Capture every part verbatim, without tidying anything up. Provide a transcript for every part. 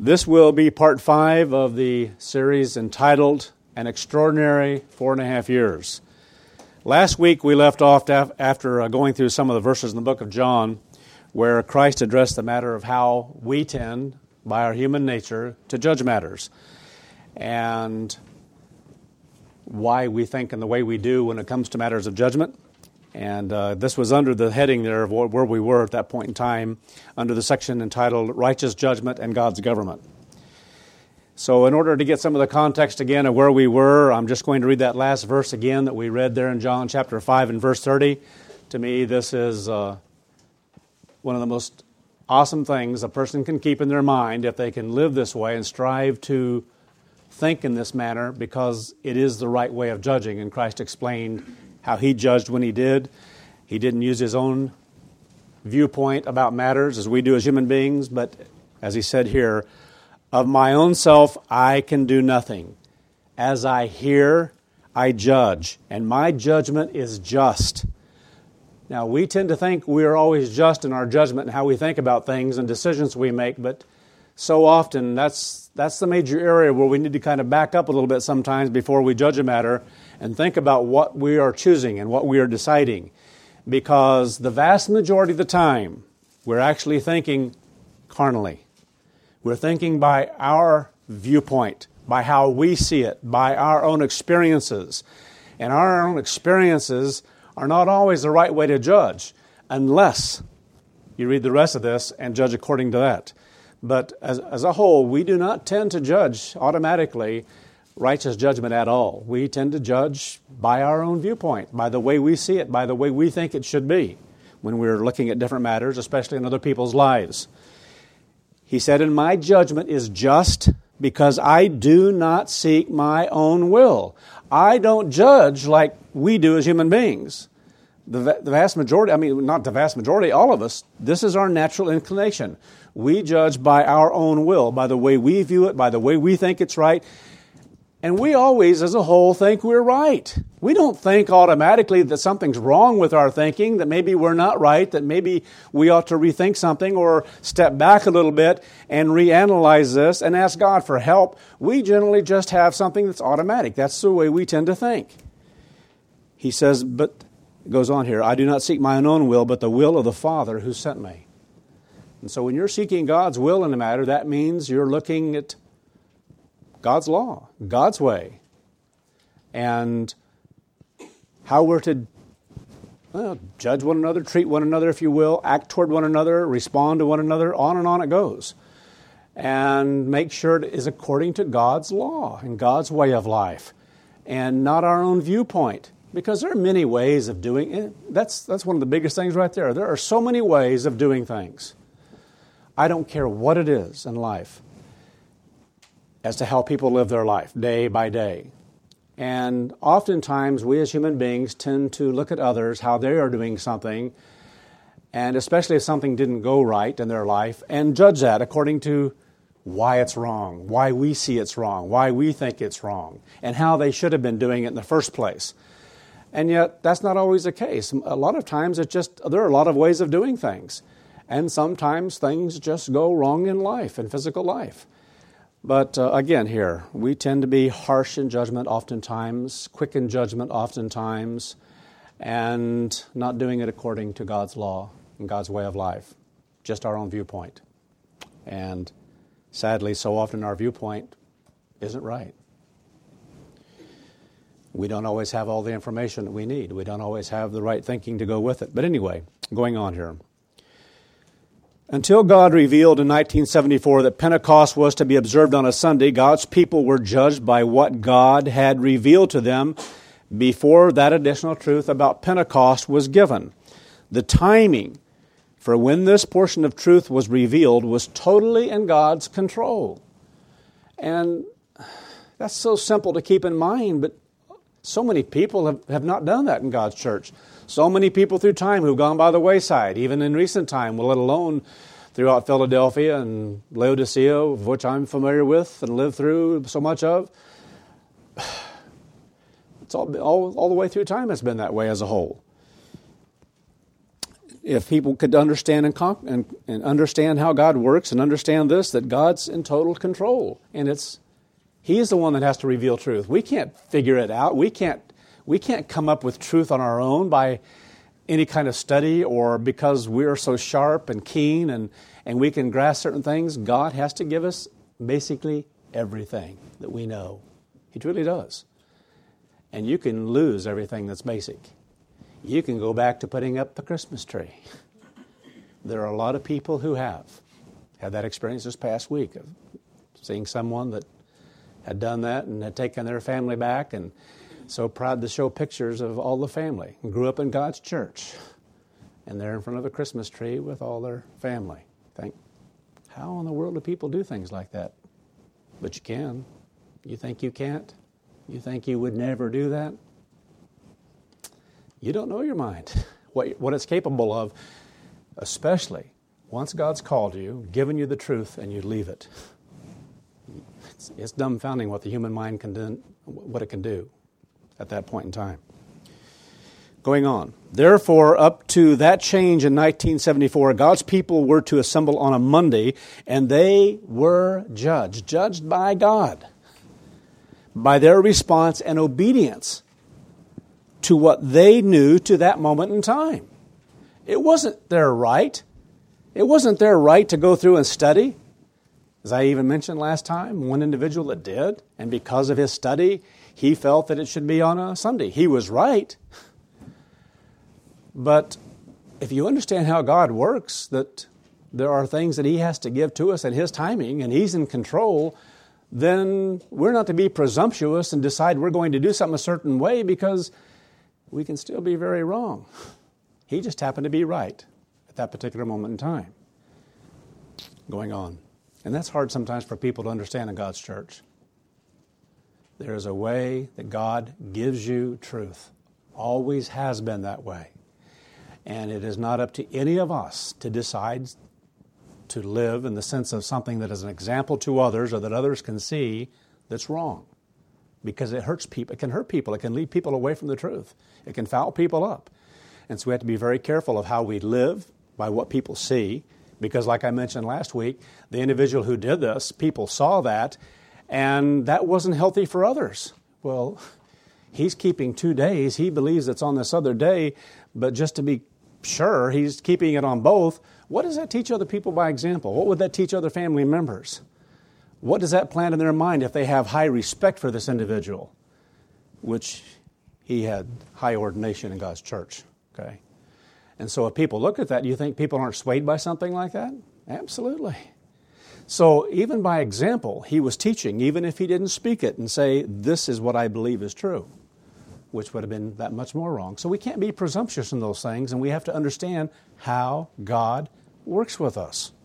This will be part five of the series entitled An Extraordinary Four and a Half Years. Last week we left off after going through some of the verses in the book of John where Christ addressed the matter of how we tend, by our human nature, to judge matters and why we think in the way we do when it comes to matters of judgment. And uh, this was under the heading there of where we were at that point in time, under the section entitled Righteous Judgment and God's Government. So in order to get some of the context again of where we were, I'm just going to read that last verse again that we read there in John chapter five and verse thirty. To me, this is uh, one of the most awesome things a person can keep in their mind if they can live this way and strive to think in this manner, because it is the right way of judging. And Christ explained how he judged when he did. He didn't use his own viewpoint about matters as we do as human beings, but as he said here, of my own self I can do nothing. As I hear, I judge, and my judgment is just. Now, we tend to think we are always just in our judgment and how we think about things and decisions we make, but so often that's that's the major area where we need to kind of back up a little bit sometimes before we judge a matter and think about what we are choosing and what we are deciding. Because the vast majority of the time, we're actually thinking carnally. We're thinking by our viewpoint, by how we see it, by our own experiences. And our own experiences are not always the right way to judge, unless you read the rest of this and judge according to that. But as, as a whole, we do not tend to judge automatically righteous judgment at all. We tend to judge by our own viewpoint, by the way we see it, by the way we think it should be when we're looking at different matters, especially in other people's lives. He said, and my judgment is just because I do not seek my own will. I don't judge like we do as human beings. The, the vast majority, I mean, not the vast majority, all of us, this is our natural inclination. We judge by our own will, by the way we view it, by the way we think it's right. And we always, as a whole, think we're right. We don't think automatically that something's wrong with our thinking, that maybe we're not right, that maybe we ought to rethink something or step back a little bit and reanalyze this and ask God for help. We generally just have something that's automatic. That's the way we tend to think. He says, but, it goes on here, I do not seek my own will, but the will of the Father who sent me. And so when you're seeking God's will in a matter, that means you're looking at God's law, God's way, and how we're to well, judge one another, treat one another, if you will, act toward one another, respond to one another, on and on it goes. And make sure it is according to God's law and God's way of life, and not our own viewpoint. Because there are many ways of doing it. That's, that's one of the biggest things right there. There are so many ways of doing things. I don't care what it is in life as to how people live their life day by day. And oftentimes we as human beings tend to look at others, how they are doing something, and especially if something didn't go right in their life, and judge that according to why it's wrong, why we see it's wrong, why we think it's wrong, and how they should have been doing it in the first place. And yet that's not always the case. A lot of times it's just, there are a lot of ways of doing things. And sometimes things just go wrong in life, in physical life. But uh, again here, we tend to be harsh in judgment oftentimes, quick in judgment oftentimes, and not doing it according to God's law and God's way of life, just our own viewpoint. And sadly, so often our viewpoint isn't right. We don't always have all the information that we need. We don't always have the right thinking to go with it. But anyway, going on here. Until God revealed in nineteen seventy-four that Pentecost was to be observed on a Sunday, God's people were judged by what God had revealed to them before that additional truth about Pentecost was given. The timing for when this portion of truth was revealed was totally in God's control. And that's so simple to keep in mind, but so many people have, have not done that in God's church. So many people through time who've gone by the wayside, even in recent time, let alone throughout Philadelphia and Laodicea, of which I'm familiar with and lived through so much of. It's all, all, all the way through time it's been that way as a whole. if people could understand and, comp- and, and understand how God works and understand this, that God's in total control. And it's He is the one that has to reveal truth. We can't figure it out. We can't we can't come up with truth on our own by any kind of study or because we're so sharp and keen and, and we can grasp certain things. God has to give us basically everything that we know. He truly does. And you can lose everything that's basic. You can go back to putting up the Christmas tree. There are a lot of people who have had that experience this past week of seeing someone that had done that and had taken their family back and so proud to show pictures of all the family and grew up in God's church. And they're in front of a Christmas tree with all their family. Think, how in the world do people do things like that? But you can. You think you can't? You think you would never do that? You don't know your mind, what, what it's capable of, especially once God's called you, given you the truth, and you leave it. It's, it's dumbfounding what the human mind can do, what it can do at that point in time. Going on. Therefore, up to that change in nineteen seventy-four, God's people were to assemble on a Monday, and they were judged, judged by God, by their response and obedience to what they knew to that moment in time. It wasn't their right. It wasn't their right to go through and study. As I even mentioned last time, one individual that did, and because of his study, he felt that it should be on a Sunday. He was right. But if you understand how God works, that there are things that He has to give to us at His timing, and He's in control, then we're not to be presumptuous and decide we're going to do something a certain way because we can still be very wrong. He just happened to be right at that particular moment in time. Going on. And that's hard sometimes for people to understand in God's church. There is a way that God gives you truth. Always has been that way. And it is not up to any of us to decide to live in the sense of something that is an example to others or that others can see that's wrong. Because it hurts people. It can hurt people. It can lead people away from the truth. It can foul people up. And so we have to be very careful of how we live by what people see. Because like I mentioned last week, the individual who did this, people saw that, and that wasn't healthy for others. Well, he's keeping two days. He believes it's on this other day, but just to be sure, he's keeping it on both. What does that teach other people by example? What would that teach other family members? What does that plant in their mind if they have high respect for this individual, which he had high ordination in God's church, okay? And so if people look at that, do you think people aren't swayed by something like that? Absolutely. So even by example, he was teaching, even if he didn't speak it and say, this is what I believe is true, which would have been that much more wrong. So we can't be presumptuous in those things, and we have to understand how God works with us.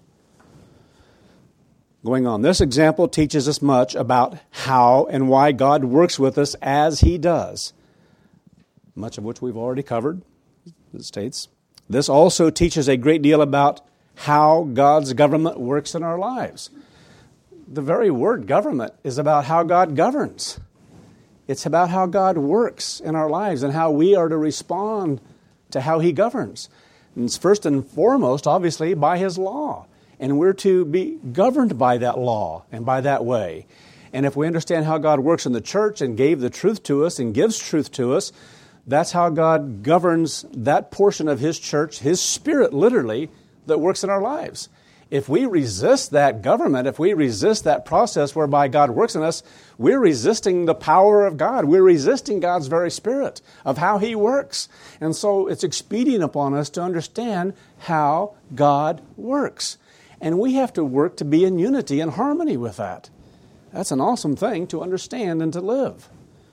Going on, this example teaches us much about how and why God works with us as He does, much of which we've already covered, it states. This also teaches a great deal about how God's government works in our lives. The very word government is about how God governs. It's about how God works in our lives and how we are to respond to how He governs. And it's first and foremost, obviously, by His law. And we're to be governed by that law and by that way. And if we understand how God works in the church and gave the truth to us and gives truth to us, that's how God governs that portion of His church, His Spirit, literally, that works in our lives. If we resist that government, if we resist that process whereby God works in us, we're resisting the power of God. We're resisting God's very Spirit of how He works. And so it's expedient upon us to understand how God works. And we have to work to be in unity and harmony with that. That's an awesome thing to understand and to live.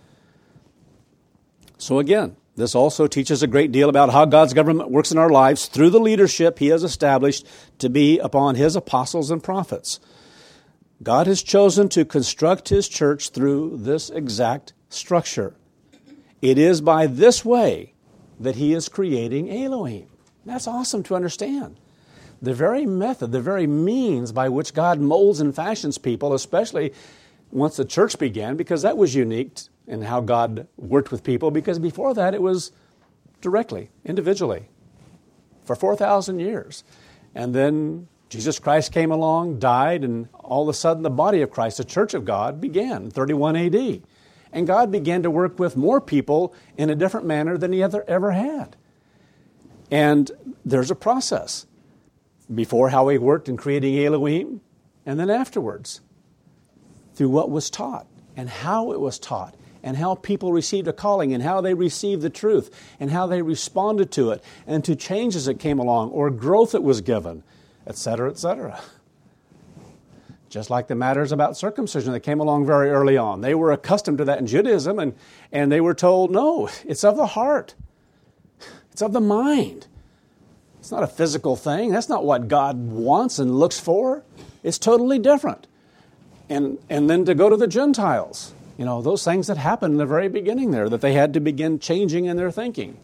So again, this also teaches a great deal about how God's government works in our lives through the leadership He has established to be upon His apostles and prophets. God has chosen to construct His church through this exact structure. It is by this way that He is creating Elohim. That's awesome to understand. The very method, the very means by which God molds and fashions people, especially once the church began, because that was unique in how God worked with people, because before that it was directly, individually. for four thousand years. And then Jesus Christ came along, died, and all of a sudden the body of Christ, the church of God, began in thirty-one A D. And God began to work with more people in a different manner than he ever, ever had. And there's a process. Before, how he worked in creating Elohim, and then afterwards, through what was taught, and how it was taught, and how people received a calling, and how they received the truth, and how they responded to it, and to changes that came along, or growth that was given, et cetera, et cetera. Just like the matters about circumcision that came along very early on. They were accustomed to that in Judaism, and, and they were told, no, it's of the heart. It's of the mind. It's not a physical thing. That's not what God wants and looks for. It's totally different. And, and then to go to the Gentiles, you know, those things that happened in the very beginning there, that they had to begin changing in their thinking.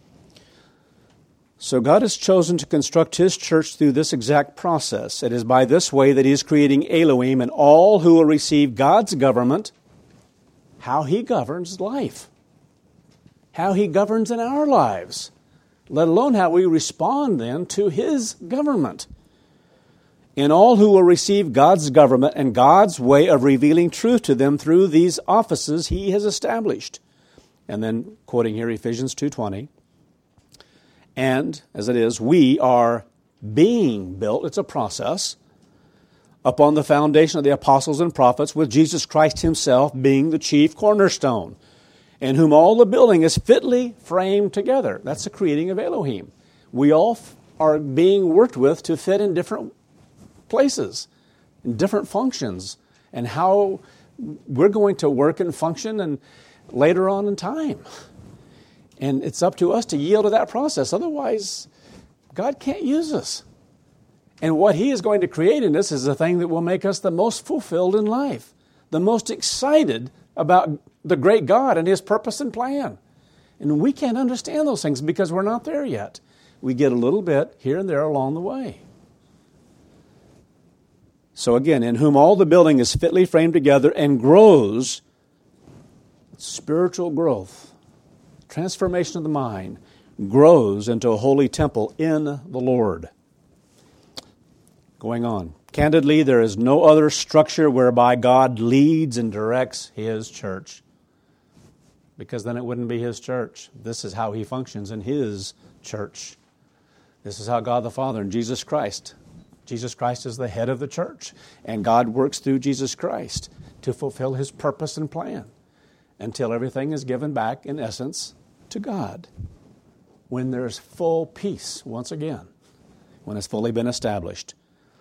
So God has chosen to construct his church through this exact process. It is by this way that he is creating Elohim and all who will receive God's government, how he governs life, how he governs in our lives, let alone how we respond then to his government. In all who will receive God's government and God's way of revealing truth to them through these offices he has established. And then, quoting here Ephesians two twenty, and, as it is, we are being built, it's a process, upon the foundation of the apostles and prophets, with Jesus Christ himself being the chief cornerstone, in whom all the building is fitly framed together. That's the creating of Elohim. We all f- are being worked with to fit in different places, in different functions, and how we're going to work and function and later on in time. And it's up to us to yield to that process. Otherwise, God can't use us. And what he is going to create in us is the thing that will make us the most fulfilled in life, the most excited about the great God and his purpose and plan. And we can't understand those things because we're not there yet. We get a little bit here and there along the way. So again, in whom all the building is fitly framed together and grows, spiritual growth, transformation of the mind, grows into a holy temple in the Lord. Going on. Candidly, there is no other structure whereby God leads and directs his church, because then it wouldn't be his church. This is how he functions in his church. This is how God the Father and Jesus Christ. Jesus Christ is the head of the church, and God works through Jesus Christ to fulfill his purpose and plan until everything is given back, in essence, to God. When there's full peace, once again, when it's fully been established.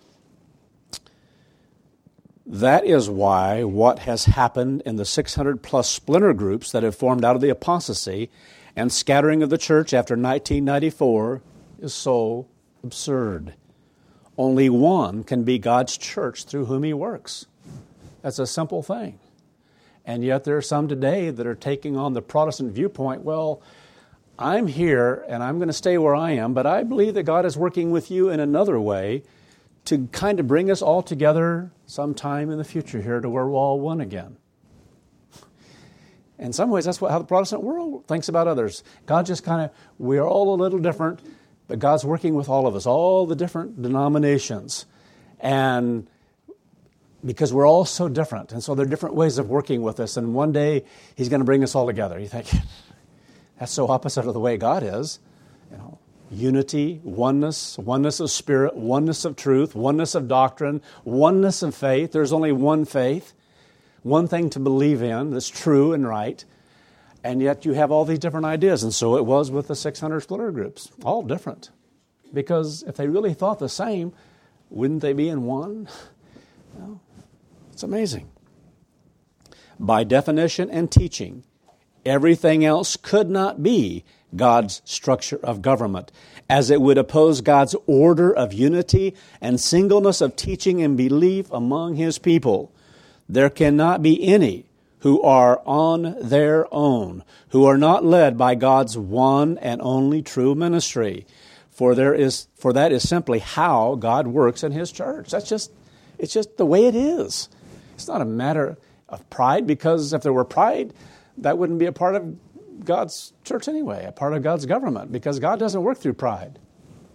That is why what has happened in the six hundred plus splinter groups that have formed out of the apostasy and scattering of the church after nineteen ninety-four is so absurd. Only one can be God's church through whom he works. That's a simple thing. And yet there are some today that are taking on the Protestant viewpoint, well, I'm here and I'm going to stay where I am, but I believe that God is working with you in another way to kind of bring us all together sometime in the future here to where we're all one again. In some ways, that's what, how the Protestant world thinks about others. God just kind of, we're all a little different, but God's working with all of us, all the different denominations. And because we're all so different, and so there are different ways of working with us, and one day he's going to bring us all together. You think, that's so opposite of the way God is. You know, unity, oneness, oneness of spirit, oneness of truth, oneness of doctrine, oneness of faith. There's only one faith, one thing to believe in that's true and right, and yet you have all these different ideas. And so it was with the six hundred splinter groups, all different. Because if they really thought the same, wouldn't they be in one? No. It's amazing. By definition and teaching, everything else could not be God's structure of government, as it would oppose God's order of unity and singleness of teaching and belief among his people. There cannot be any who are on their own, who are not led by God's one and only true ministry. For there is, for that is simply how God works in his church. That's just, it's just the way it is. It's not a matter of pride, because if there were pride, that wouldn't be a part of God's church anyway, a part of God's government, because God doesn't work through pride.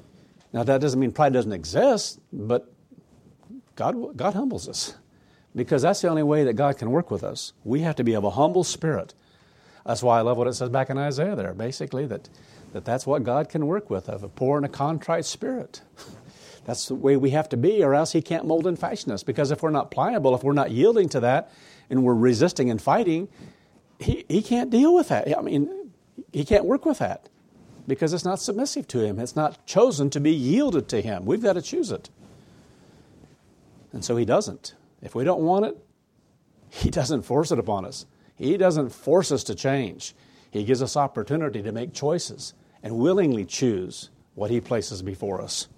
Now, that doesn't mean pride doesn't exist, but God, God humbles us, because that's the only way that God can work with us. We have to be of a humble spirit. That's why I love what it says back in Isaiah there, basically, that, that that's what God can work with, of a poor and a contrite spirit. That's the way we have to be, or else He can't mold and fashion us. Because if we're not pliable, if we're not yielding to that, and we're resisting and fighting, He, he can't deal with that. I mean, He can't work with that, because it's not submissive to Him. It's not chosen to be yielded to Him. We've got to choose it. And so He doesn't. If we don't want it, He doesn't force it upon us. He doesn't force us to change. He gives us opportunity to make choices and willingly choose what He places before us.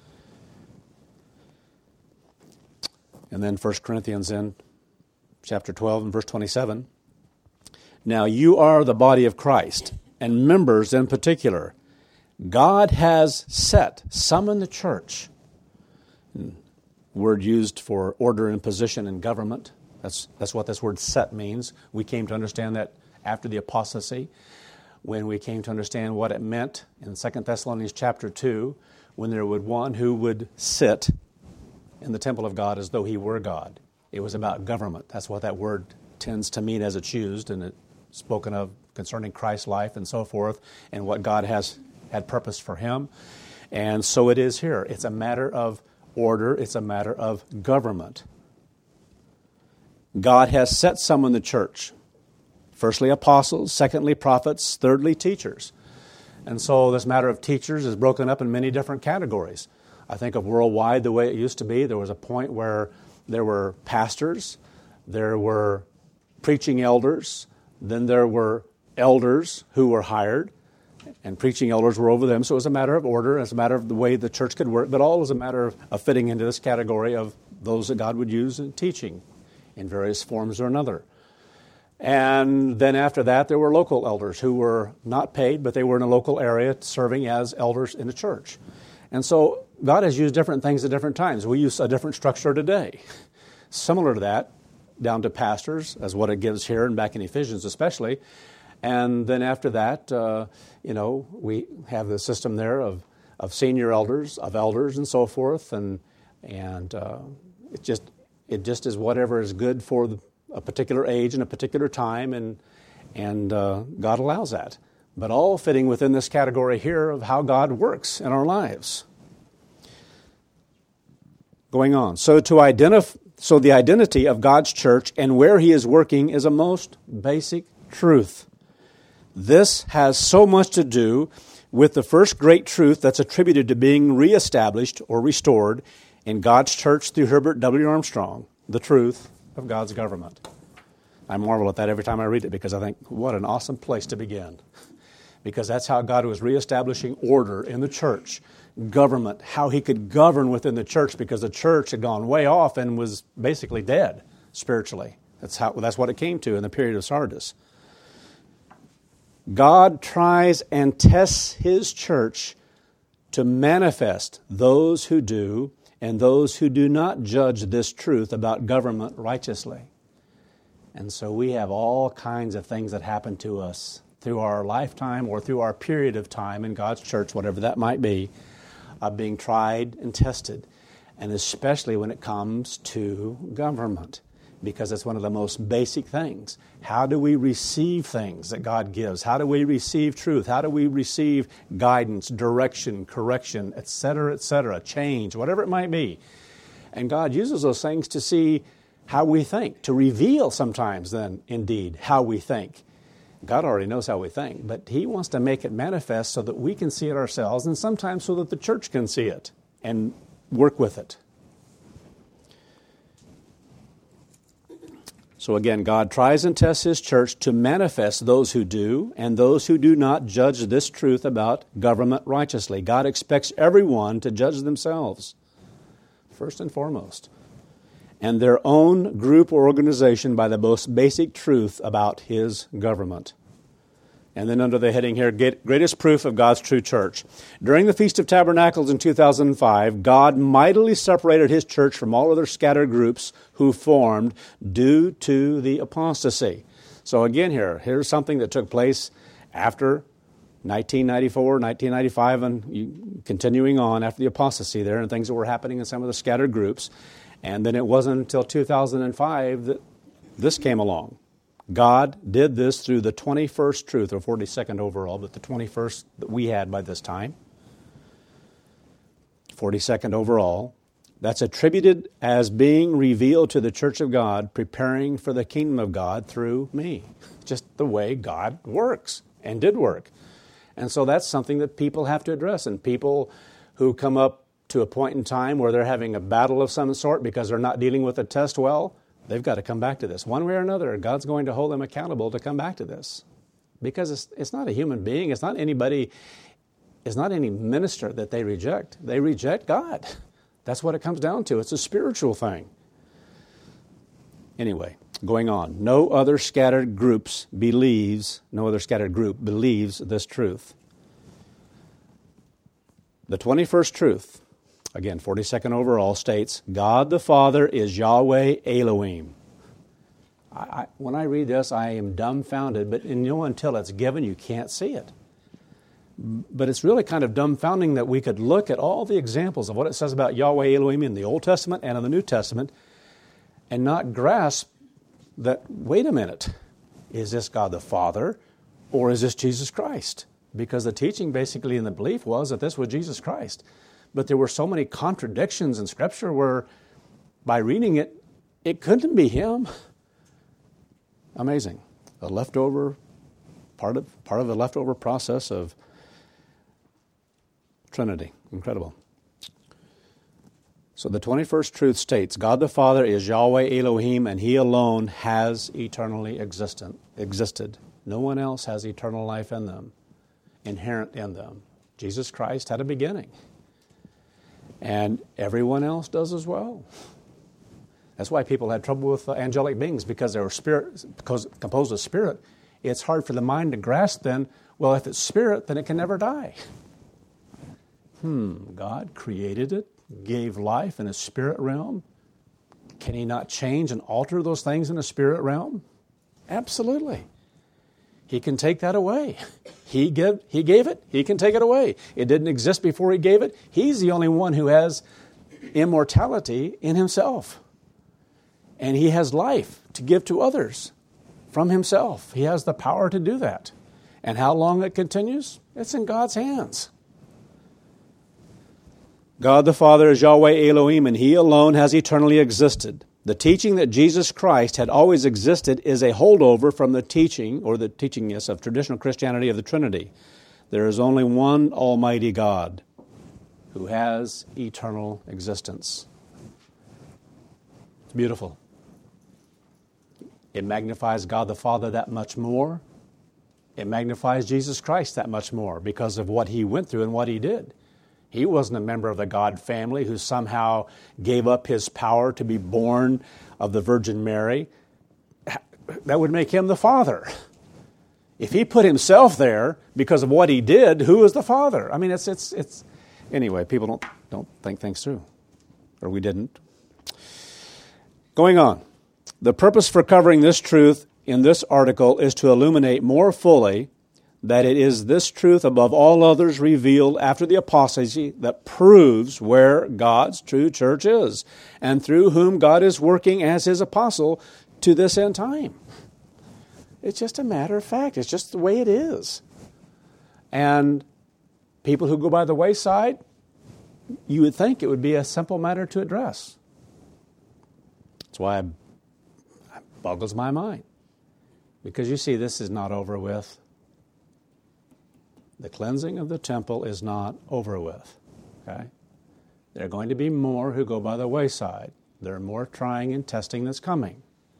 And then First Corinthians in chapter twelve and verse twenty-seven. Now you are the body of Christ, and members in particular. God has set some in the church. Word used for order and position in government. That's, that's what this word set means. We came to understand that after the apostasy, when we came to understand what it meant in Second Thessalonians chapter two, when there would one who would sit in the temple of God as though he were God. It was about government. That's what that word tends to mean as it's used, and it's spoken of concerning Christ's life and so forth, and what God has had purpose for Him. And so it is here. It's a matter of order. It's a matter of government. God has set some in the church. Firstly, apostles. Secondly, prophets. Thirdly, teachers. And so this matter of teachers is broken up in many different categories. I think of worldwide the way it used to be. There was a point where there were pastors, there were preaching elders, then there were elders who were hired, and preaching elders were over them. So it was a matter of order, it's a matter of the way the church could work, but all was a matter of, of fitting into this category of those that God would use in teaching in various forms or another. And then after that, there were local elders who were not paid, but they were in a local area serving as elders in a church. And so God has used different things at different times. We use a different structure today. Similar to that, down to pastors, as what it gives here and back in Ephesians especially. And then after that, uh, you know, we have the system there of, of senior elders, of elders and so forth. And and uh, it just it just is whatever is good for the, a particular age and a particular time, and and uh, God allows that. But all fitting within this category here of how God works in our lives. Going on. So to identify, so the identity of God's church and where He is working is a most basic truth. This has so much to do with the first great truth that's attributed to being reestablished or restored in God's church through Herbert W. Armstrong, the truth of God's government. I marvel at that every time I read it, because I think, what an awesome place to begin. Because that's how God was reestablishing order in the church, government, how He could govern within the church, because the church had gone way off and was basically dead spiritually. That's how. That's what it came to in the period of Sardis. God tries and tests His church to manifest those who do and those who do not judge this truth about government righteously. And so we have all kinds of things that happen to us through our lifetime or through our period of time in God's church, whatever that might be, of being tried and tested, and especially when it comes to government, because it's one of the most basic things. How do we receive things that God gives? How do we receive truth? How do we receive guidance, direction, correction, et cetera, et cetera, change, whatever it might be? And God uses those things to see how we think, to reveal sometimes then, indeed, how we think. God already knows how we think, but He wants to make it manifest so that we can see it ourselves, and sometimes so that the church can see it and work with it. So again, God tries and tests His church to manifest those who do and those who do not judge this truth about government righteously. God expects everyone to judge themselves, first and foremost, and their own group or organization by the most basic truth about His government. And then under the heading here, greatest proof of God's true church. During the Feast of Tabernacles in two thousand five, God mightily separated His church from all other scattered groups who formed due to the apostasy. So again here, here's something that took place after nineteen ninety-four, nineteen ninety-five, and continuing on after the apostasy there and things that were happening in some of the scattered groups. And then it wasn't until two thousand five that this came along. God did this through the twenty-first truth, or forty-second overall, but the twenty-first that we had by this time. forty-second overall. That's attributed as being revealed to the church of God, preparing for the kingdom of God through me. Just the way God works and did work. And so that's something that people have to address. And people who come up to a point in time where they're having a battle of some sort because they're not dealing with a test well, they've got to come back to this. One way or another, God's going to hold them accountable to come back to this. Because it's, it's not a human being. It's not anybody, it's not any minister that they reject. They reject God. That's what it comes down to. It's a spiritual thing. Anyway, going on. No other scattered groups believes, no other scattered group believes this truth. The twenty-first truth, again, forty-second overall, states, God the Father is Yahweh Elohim. I, I, when I read this, I am dumbfounded, but you know, until it's given, you can't see it. But it's really kind of dumbfounding that we could look at all the examples of what it says about Yahweh Elohim in the Old Testament and in the New Testament and not grasp that, wait a minute, is this God the Father or is this Jesus Christ? Because the teaching basically in the belief was that this was Jesus Christ. But there were so many contradictions in Scripture where by reading it, it couldn't be Him. Amazing. A leftover, part of, part of the leftover process of Trinity. Incredible. So the twenty-first truth states, God the Father is Yahweh Elohim, and He alone has eternally existent, existed. No one else has eternal life in them, inherent in them. Jesus Christ had a beginning. And everyone else does as well. That's why people had trouble with uh, angelic beings, because they were spirit, because composed of spirit. It's hard for the mind to grasp then, well, if it's spirit, then it can never die. Hmm, God created it, gave life in a spirit realm. Can He not change and alter those things in a spirit realm? Absolutely. He can take that away. He give, he gave it, He can take it away. It didn't exist before He gave it. He's the only one who has immortality in Himself. And He has life to give to others from Himself. He has the power to do that. And how long it continues? It's in God's hands. God the Father is Yahweh Elohim, and He alone has eternally existed. The teaching that Jesus Christ had always existed is a holdover from the teaching, or the teaching, yes, of traditional Christianity of the Trinity. There is only one Almighty God who has eternal existence. It's beautiful. It magnifies God the Father that much more. It magnifies Jesus Christ that much more because of what He went through and what He did. He wasn't a member of the God family who somehow gave up His power to be born of the Virgin Mary. That would make Him the Father. If He put Himself there because of what He did, who is the Father? I mean, it's it's it's. Anyway, people don't don't think things through, or we didn't. Going on, the purpose for covering this truth in this article is to illuminate more fully that it is this truth above all others revealed after the apostasy that proves where God's true church is and through whom God is working as His apostle to this end time. It's just a matter of fact. It's just the way it is. And people who go by the wayside, you would think it would be a simple matter to address. That's why it boggles my mind. Because you see, this is not over with. The cleansing of the temple is not over with. Okay? There are going to be more who go by the wayside. There are more trying and testing that's coming.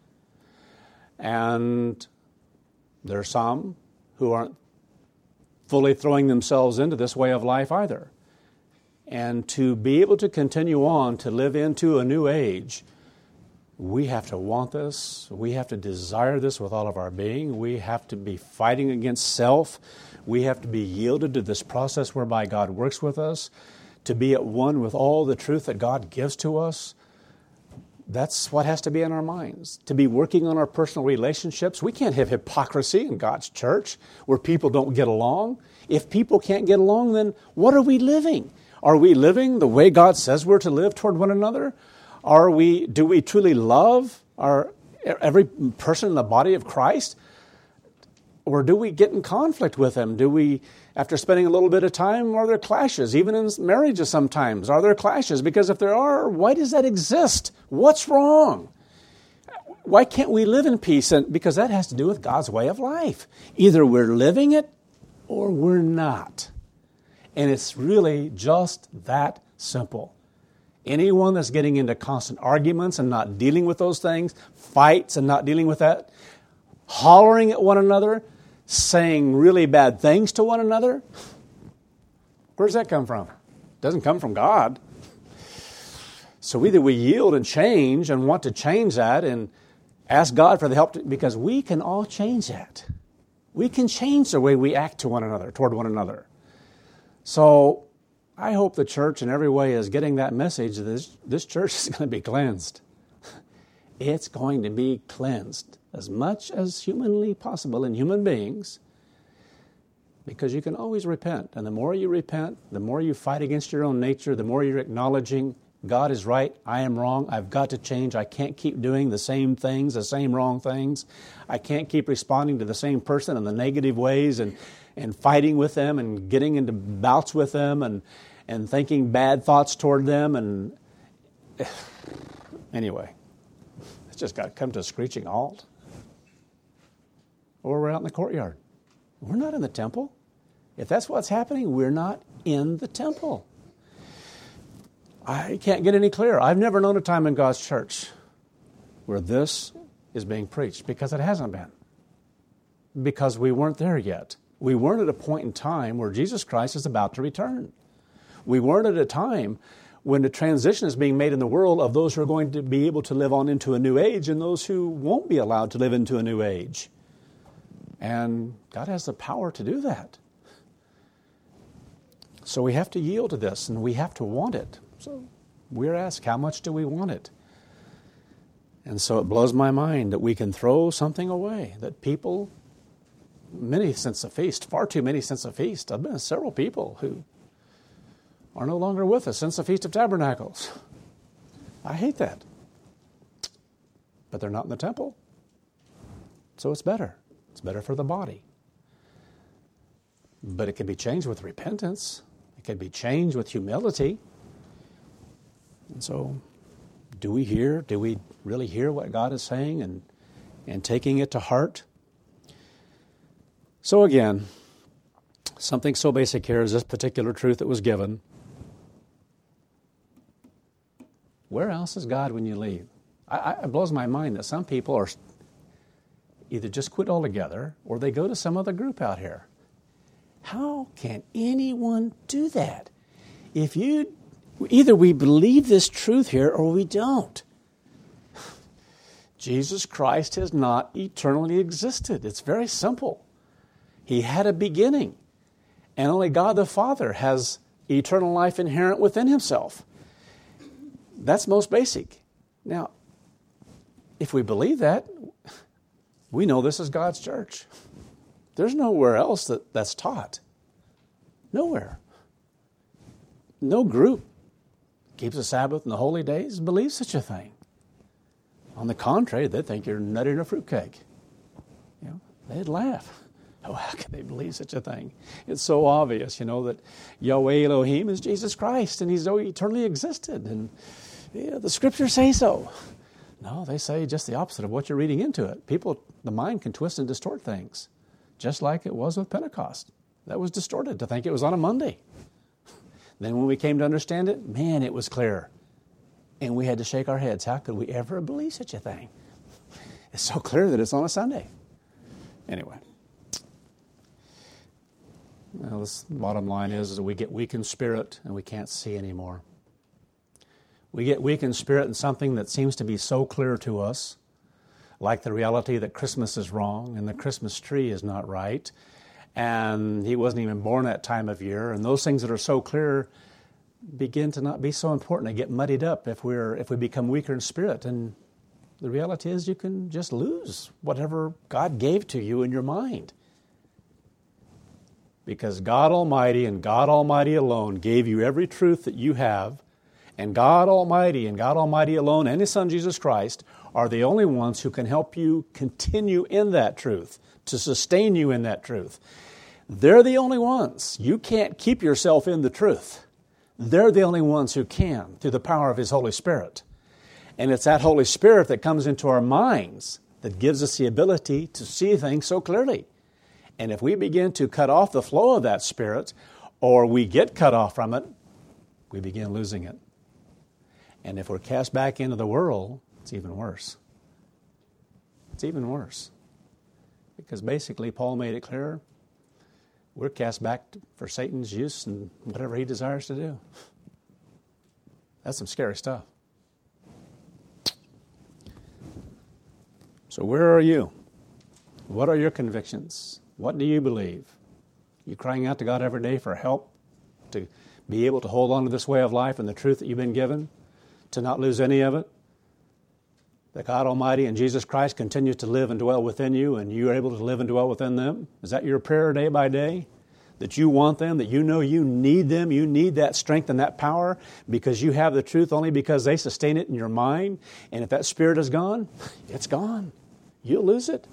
And there are some who aren't fully throwing themselves into this way of life either. And to be able to continue on to live into a new age, we have to want this. We have to desire this with all of our being. We have to be fighting against self. We have to be yielded to this process whereby God works with us, to be at one with all the truth that God gives to us. That's what has to be in our minds. To be working on our personal relationships. We can't have hypocrisy in God's church where people don't get along. If people can't get along, then what are we living? Are we living the way God says we're to live toward one another? Are we? Do we truly love our every person in the body of Christ? Or do we get in conflict with them? Do we, after spending a little bit of time, are there clashes? Even in marriages sometimes, are there clashes? Because if there are, why does that exist? What's wrong? Why can't we live in peace? And because that has to do with God's way of life. Either we're living it or we're not. And it's really just that simple. Anyone that's getting into constant arguments and not dealing with those things, fights and not dealing with that, hollering at one another, saying really bad things to one another, where does that come from? It doesn't come from God. So either we yield and change and want to change that and ask God for the help, to, because we can all change that. We can change the way we act to one another, toward one another. So I hope the church in every way is getting that message that this, this church is going to be cleansed. It's going to be cleansed as much as humanly possible in human beings, because you can always repent. And the more you repent, the more you fight against your own nature, the more you're acknowledging God is right, I am wrong, I've got to change, I can't keep doing the same things, the same wrong things. I can't keep responding to the same person in the negative ways and, and fighting with them and getting into bouts with them and, and thinking bad thoughts toward them. And anyway, it's just got to come to a screeching halt. Or we're out in the courtyard. We're not in the temple. If that's what's happening, we're not in the temple. I can't get any clearer. I've never known a time in God's church where this is being preached, because it hasn't been. Because we weren't there yet. We weren't at a point in time where Jesus Christ is about to return. We weren't at a time when the transition is being made in the world of those who are going to be able to live on into a new age and those who won't be allowed to live into a new age. And God has the power to do that. So we have to yield to this, and we have to want it. So we're asked, how much do we want it? And so it blows my mind that we can throw something away, that people, many since the feast, far too many since the feast. I've been with several people who are no longer with us since the Feast of Tabernacles. I hate that. But they're not in the temple. So it's better. It's better for the body. But it can be changed with repentance. It can be changed with humility. And so, do we hear? Do we really hear what God is saying and, and taking it to heart? So again, something so basic here is this particular truth that was given. Where else is God when you leave? I, I, it blows my mind that some people are either just quit altogether or they go to some other group out here. How can anyone do that? If you, either we believe this truth here or we don't. Jesus Christ has not eternally existed. It's very simple. He had a beginning, and only God the Father has eternal life inherent within himself. That's most basic. Now, if we believe that, we know this is God's church. There's nowhere else that that's taught. Nowhere. No group keeps the Sabbath and the holy days believes such a thing. On the contrary, they think you're nutting a fruitcake. You know, they'd laugh. Oh, how can they believe such a thing? It's so obvious, you know, that Yahweh Elohim is Jesus Christ, and he's eternally existed, and yeah, the Scriptures say so. No, they say just the opposite of what you're reading into it. People, the mind can twist and distort things, just like it was with Pentecost. That was distorted to think it was on a Monday. Then when we came to understand it, man, it was clear. And we had to shake our heads. How could we ever believe such a thing? It's so clear that it's on a Sunday. Anyway. Well, the bottom line is, is that we get weak in spirit and we can't see anymore. We get weak in spirit in something that seems to be so clear to us, like the reality that Christmas is wrong and the Christmas tree is not right, and he wasn't even born that time of year, and those things that are so clear, begin to not be so important and get muddied up if we're if we become weaker in spirit. And the reality is you can just lose whatever God gave to you in your mind. Because God Almighty and God Almighty alone gave you every truth that you have, and God Almighty and God Almighty alone and His Son Jesus Christ are the only ones who can help you continue in that truth, to sustain you in that truth. They're the only ones. You can't keep yourself in the truth. They're the only ones who can, through the power of His Holy Spirit. And it's that Holy Spirit that comes into our minds that gives us the ability to see things so clearly. And if we begin to cut off the flow of that Spirit, or we get cut off from it, we begin losing it. And if we're cast back into the world, it's even worse. It's even worse. Because basically, Paul made it clear, we're cast back for Satan's use and whatever he desires to do. That's some scary stuff. So where are you? What are your convictions? What do you believe? You crying out to God every day for help to be able to hold on to this way of life and the truth that you've been given, to not lose any of it? That God Almighty and Jesus Christ continue to live and dwell within you, and you are able to live and dwell within them? Is that your prayer day by day? That you want them, that you know you need them, you need that strength and that power because you have the truth only because they sustain it in your mind? And if that Spirit is gone, it's gone. You'll lose it.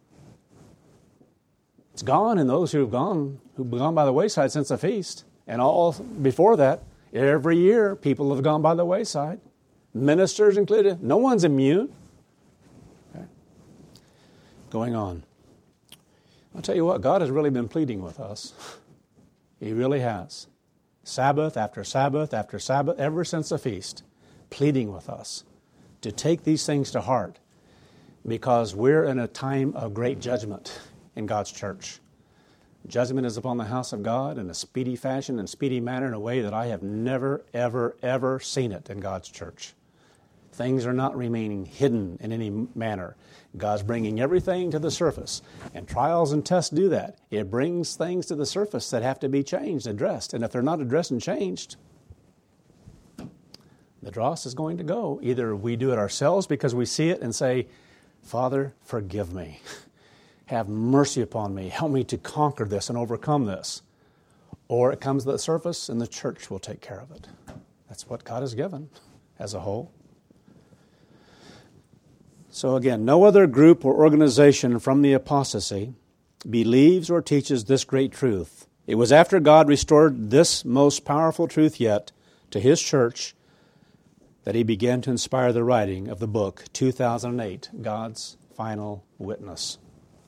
It's gone in those who've gone, who've gone by the wayside since the feast. And all before that, every year, people have gone by the wayside. Ministers included. No one's immune. Okay. Going on. I'll tell you what, God has really been pleading with us. He really has. Sabbath after Sabbath after Sabbath, ever since the feast, pleading with us to take these things to heart because we're in a time of great judgment in God's church. Judgment is upon the house of God in a speedy fashion and speedy manner in a way that I have never, ever, ever seen it in God's church. Things are not remaining hidden in any manner. God's bringing everything to the surface, and trials and tests do that. It brings things to the surface that have to be changed, addressed, and if they're not addressed and changed, the dross is going to go. Either we do it ourselves because we see it and say, Father, forgive me. Have mercy upon me. Help me to conquer this and overcome this. Or it comes to the surface and the church will take care of it. That's what God has given as a whole. So again, no other group or organization from the apostasy believes or teaches this great truth. It was after God restored this most powerful truth yet to His church that He began to inspire the writing of the book, two thousand eight, God's Final Witness.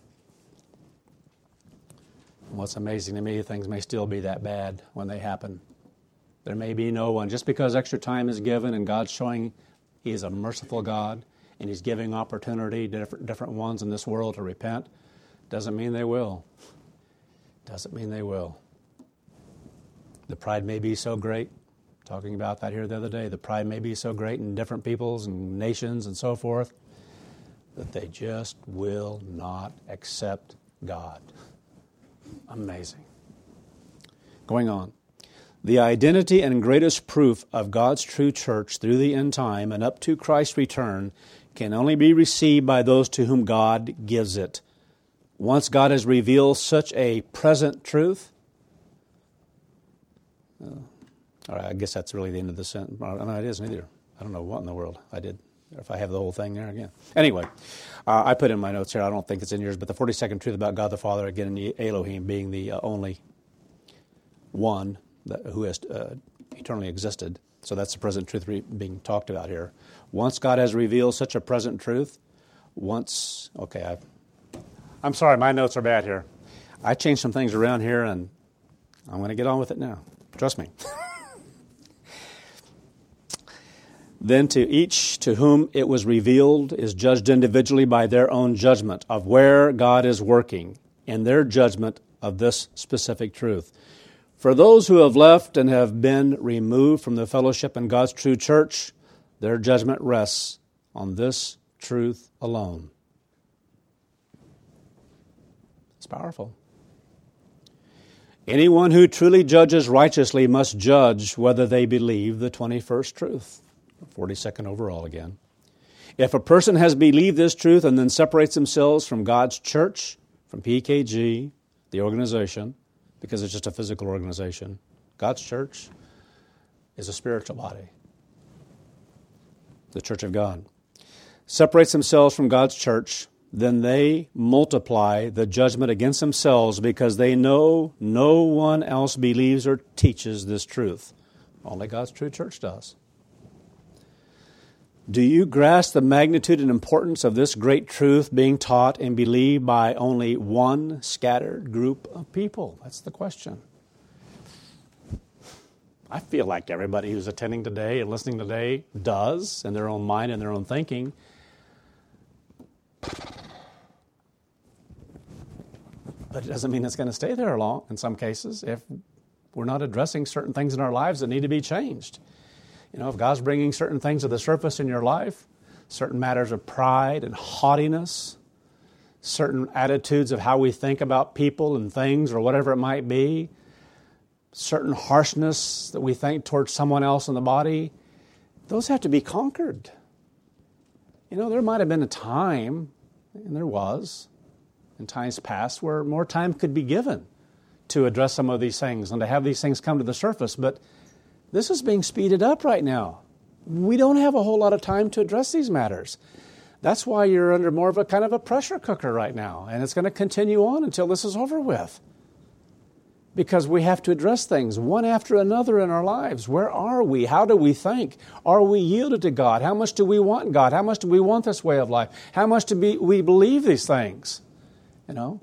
What's amazing to me, things may still be that bad when they happen. There may be no one. Just because extra time is given and God's showing He is a merciful God and He's giving opportunity to different, different ones in this world to repent, doesn't mean they will. Doesn't mean they will. The pride may be so great. Talking about that here the other day. The pride may be so great in different peoples and nations and so forth that they just will not accept God. Amazing. Going on. The identity and greatest proof of God's true church through the end time and up to Christ's return can only be received by those to whom God gives it. Once God has revealed such a present truth, uh, all right, I guess that's really the end of the sentence. No, it isn't either. I don't know what in the world I did. If I have the whole thing there again. Anyway, uh, I put in my notes here, I don't think it's in yours, but the forty-second truth about God the Father, again, in the Elohim being the uh, only one that, who has uh, eternally existed. So that's the present truth re- being talked about here. Once God has revealed such a present truth, once, okay, I, I'm sorry, my notes are bad here. I changed some things around here, and I'm going to get on with it now. Trust me. Then to each to whom it was revealed is judged individually by their own judgment of where God is working in their judgment of this specific truth. For those who have left and have been removed from the fellowship in God's true church, their judgment rests on this truth alone. It's powerful. Anyone who truly judges righteously must judge whether they believe the twenty-first truth. forty-second overall again. If a person has believed this truth and then separates themselves from God's church, from P K G, the organization, because it's just a physical organization, God's church is a spiritual body, the church of God, separates themselves from God's church, then they multiply the judgment against themselves because they know no one else believes or teaches this truth. Only God's true church does. Do you grasp the magnitude and importance of this great truth being taught and believed by only one scattered group of people? That's the question. I feel like everybody who's attending today and listening today does in their own mind and their own thinking. But it doesn't mean it's going to stay there long in some cases if we're not addressing certain things in our lives that need to be changed. You know, if God's bringing certain things to the surface in your life, certain matters of pride and haughtiness, certain attitudes of how we think about people and things or whatever it might be, certain harshness that we think towards someone else in the body, those have to be conquered. You know, there might have been a time, and there was, in times past, where more time could be given to address some of these things and to have these things come to the surface, but this is being speeded up right now. We don't have a whole lot of time to address these matters. That's why you're under more of a kind of a pressure cooker right now, and it's going to continue on until this is over with. Because we have to address things one after another in our lives. Where are we? How do we think? Are we yielded to God? How much do we want God? How much do we want this way of life? How much do we, we believe these things? You know?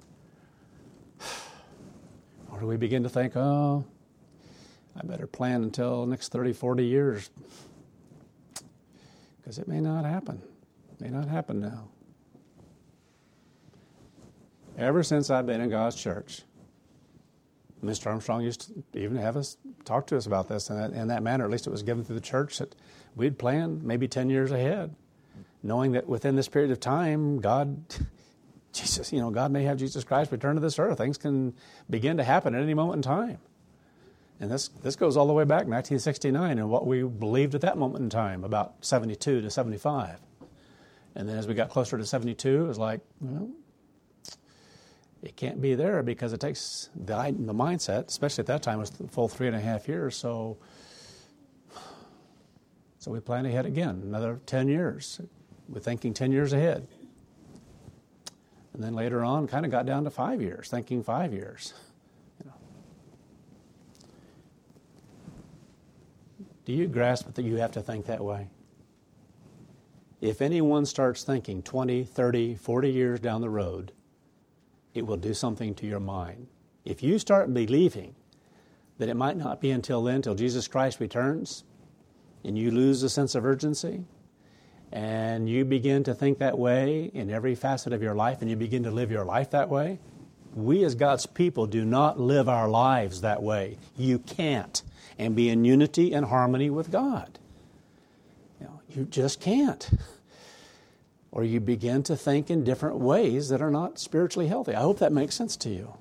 Or do we begin to think, oh, I better plan until next thirty, forty years. Because it may not happen. It may not happen now. Ever since I've been in God's church, Mister Armstrong used to even have us talk to us about this in that, in that manner. At least it was given through the church that we'd plan maybe ten years ahead, knowing that within this period of time, God, Jesus, you know, God may have Jesus Christ return to this earth. Things can begin to happen at any moment in time. And this this goes all the way back, nineteen sixty-nine, and what we believed at that moment in time, about seventy-two to seventy-five. And then as we got closer to seventy-two, it was like, well, it can't be there because it takes the, the mindset, especially at that time, it was the full three and a half years. So, so we plan ahead again, another ten years. We're thinking ten years ahead. And then later on, kind of got down to five years, thinking five years. You know. Do you grasp that you have to think that way? If anyone starts thinking twenty, thirty, forty years down the road, it will do something to your mind. If you start believing that it might not be until then, till Jesus Christ returns, and you lose the sense of urgency, and you begin to think that way in every facet of your life, and you begin to live your life that way, we as God's people do not live our lives that way. You can't, and be in unity and harmony with God. You know, you just can't. Or you begin to think in different ways that are not spiritually healthy. I hope that makes sense to you.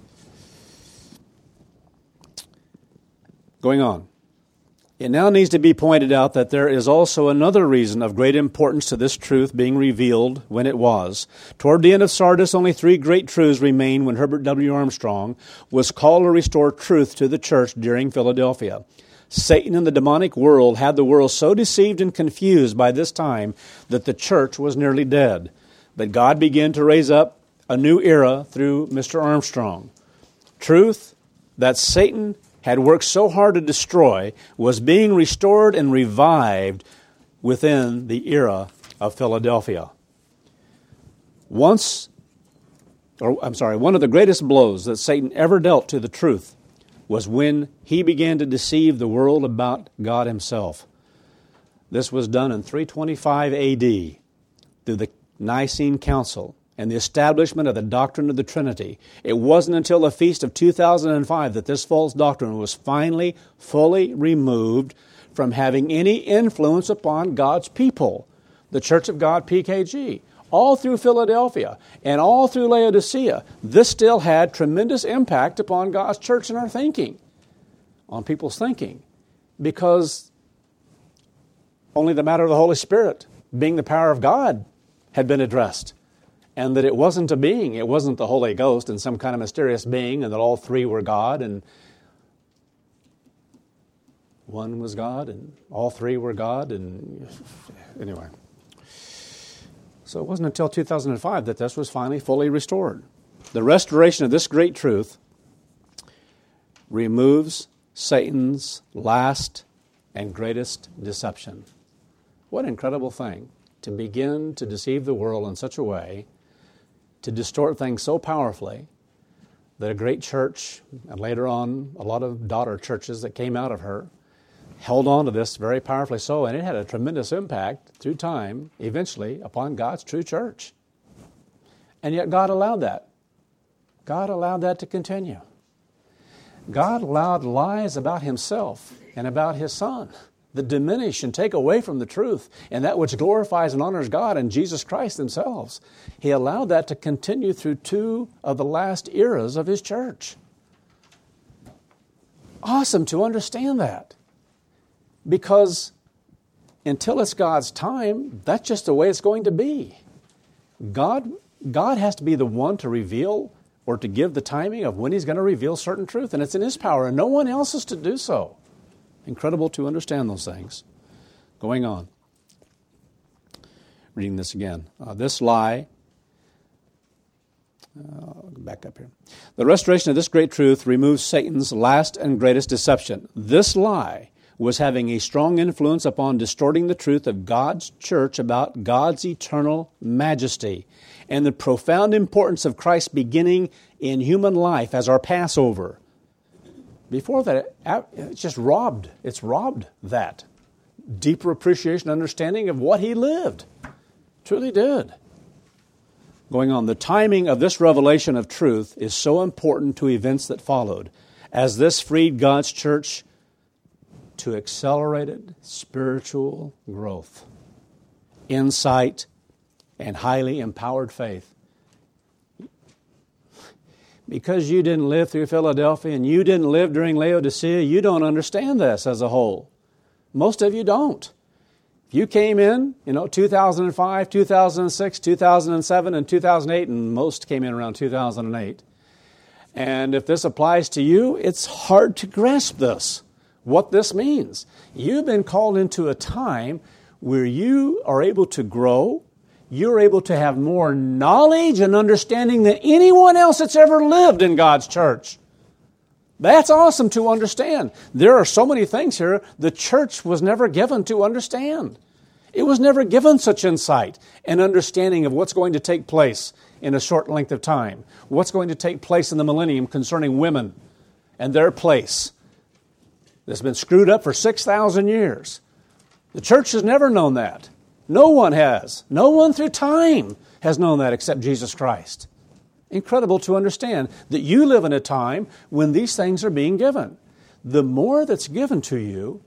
Going on. It now needs to be pointed out that there is also another reason of great importance to this truth being revealed when it was. Toward the end of Sardis, only three great truths remained when Herbert W. Armstrong was called to restore truth to the church during Philadelphia. Satan and the demonic world had the world so deceived and confused by this time that the church was nearly dead. But God began to raise up a new era through Mister Armstrong. Truth that Satan had worked so hard to destroy was being restored and revived within the era of Philadelphia. Once, or I'm sorry, one of the greatest blows that Satan ever dealt to the truth was when he began to deceive the world about God himself. This was done in three twenty-five A D through the Nicene Council and the establishment of the doctrine of the Trinity. It wasn't until the feast of two thousand five that this false doctrine was finally fully removed from having any influence upon God's people, the Church of God, P K G. all through Philadelphia, and all through Laodicea, this still had tremendous impact upon God's church and our thinking, on people's thinking, because only the matter of the Holy Spirit, being the power of God, had been addressed. And that it wasn't a being, it wasn't the Holy Ghost and some kind of mysterious being, and that all three were God, and one was God, and all three were God, and anyway. So it wasn't until two thousand five that this was finally fully restored. The restoration of this great truth removes Satan's last and greatest deception. What an incredible thing to begin to deceive the world in such a way, to distort things so powerfully, that a great church, and later on a lot of daughter churches that came out of her, held on to this very powerfully so, and it had a tremendous impact through time, eventually, upon God's true church. And yet God allowed that. God allowed that to continue. God allowed lies about Himself and about His Son that diminish and take away from the truth and that which glorifies and honors God and Jesus Christ themselves. He allowed that to continue through two of the last eras of His church. Awesome to understand that. Because until it's God's time, that's just the way it's going to be. God, God has to be the one to reveal or to give the timing of when He's going to reveal certain truth, and it's in His power, and no one else is to do so. Incredible to understand those things. Going on. Reading this again. Uh, this lie, uh, I'll go back up here. The restoration of this great truth removes Satan's last and greatest deception. This lie was having a strong influence upon distorting the truth of God's church about God's eternal majesty and the profound importance of Christ's beginning in human life as our Passover. Before that, it's just robbed. It's robbed that deeper appreciation, understanding of what He lived. Truly did. Going on, the timing of this revelation of truth is so important to events that followed, as this freed God's church to accelerated spiritual growth, insight, and highly empowered faith. Because you didn't live through Philadelphia and you didn't live during Laodicea, you don't understand this as a whole. Most of you don't. If you came in, you know, two thousand five, two thousand six, two thousand seven, and two thousand eight, and most came in around two thousand eight. And if this applies to you, it's hard to grasp this. What this means. You've been called into a time where you are able to grow, you're able to have more knowledge and understanding than anyone else that's ever lived in God's church. That's awesome to understand. There are so many things here the church was never given to understand. It was never given such insight and understanding of what's going to take place in a short length of time, what's going to take place in the millennium concerning women and their place. That's been screwed up for six thousand years. The church has never known that. No one has. No one through time has known that except Jesus Christ. Incredible to understand that you live in a time when these things are being given. The more that's given to you,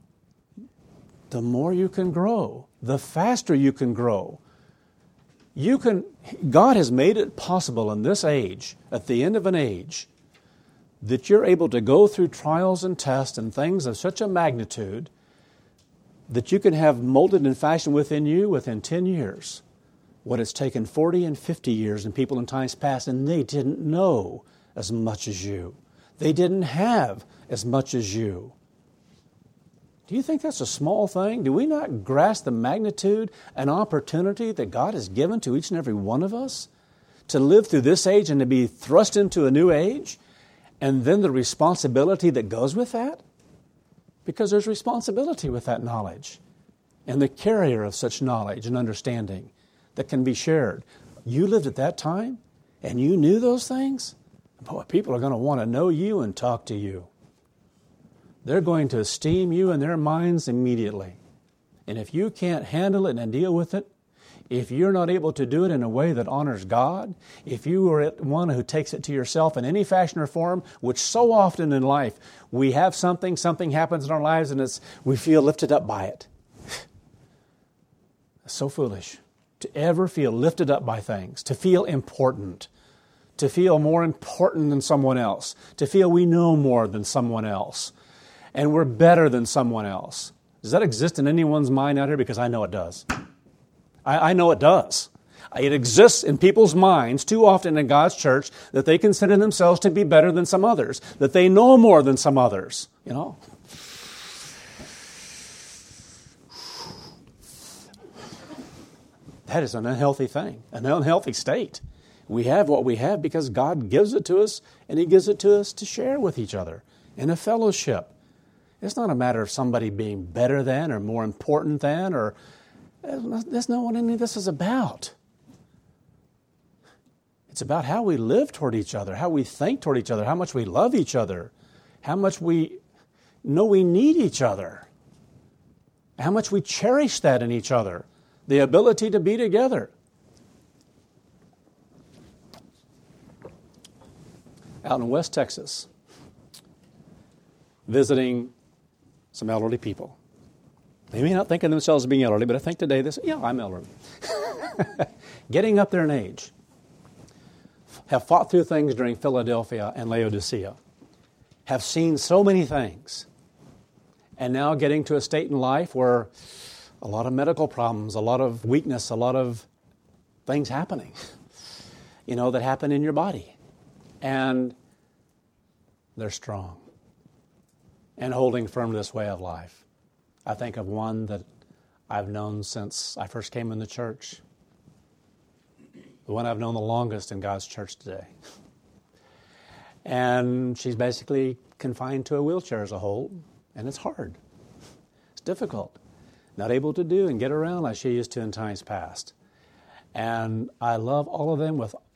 the more you can grow, the faster you can grow. You can. God has made it possible in this age, at the end of an age, that you're able to go through trials and tests and things of such a magnitude that you can have molded and fashioned within you within ten years what it's taken forty and fifty years in people in times past, and they didn't know as much as you. They didn't have as much as you. Do you think that's a small thing? Do we not grasp the magnitude and opportunity that God has given to each and every one of us to live through this age and to be thrust into a new age? And then the responsibility that goes with that? Because there's responsibility with that knowledge and the carrier of such knowledge and understanding that can be shared. You lived at that time and you knew those things? Boy, people are going to want to know you and talk to you. They're going to esteem you in their minds immediately. And if you can't handle it and deal with it, if you're not able to do it in a way that honors God, if you are one who takes it to yourself in any fashion or form, which so often in life we have something, something happens in our lives, and it's we feel lifted up by it. It's so foolish to ever feel lifted up by things, to feel important, to feel more important than someone else, to feel we know more than someone else, and we're better than someone else. Does that exist in anyone's mind out here? Because I know it does. I, I know it does. It exists in people's minds too often in God's church that they consider themselves to be better than some others, that they know more than some others, you know. That is an unhealthy thing, an unhealthy state. We have what we have because God gives it to us, and He gives it to us to share with each other in a fellowship. It's not a matter of somebody being better than or more important than, or that's not what any of this is about. It's about how we live toward each other, how we think toward each other, how much we love each other, how much we know we need each other, how much we cherish that in each other, the ability to be together. Out in West Texas, visiting some elderly people. They may not think of themselves as being elderly, but I think today they say, yeah, I'm elderly. Getting up there in age. Have fought through things during Philadelphia and Laodicea. Have seen so many things. And now getting to a state in life where a lot of medical problems, a lot of weakness, a lot of things happening, you know, that happen in your body. And they're strong and holding firm to this way of life. I think of one that I've known since I first came in the church, the one I've known the longest in God's church today. And she's basically confined to a wheelchair as a whole, and it's hard. It's difficult. Not able to do and get around like she used to in times past. And I love all of them with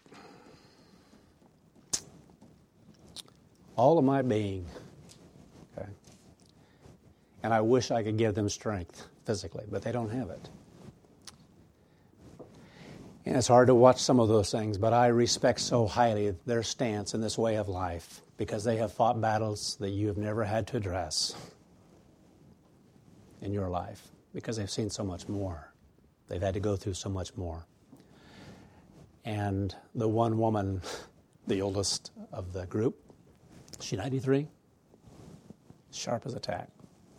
all of my being. Okay? And I wish I could give them strength physically, but they don't have it. And it's hard to watch some of those things, but I respect so highly their stance in this way of life because they have fought battles that you have never had to address in your life because they've seen so much more. They've had to go through so much more. And the one woman, the oldest of the group, she's ninety-three, sharp as a tack.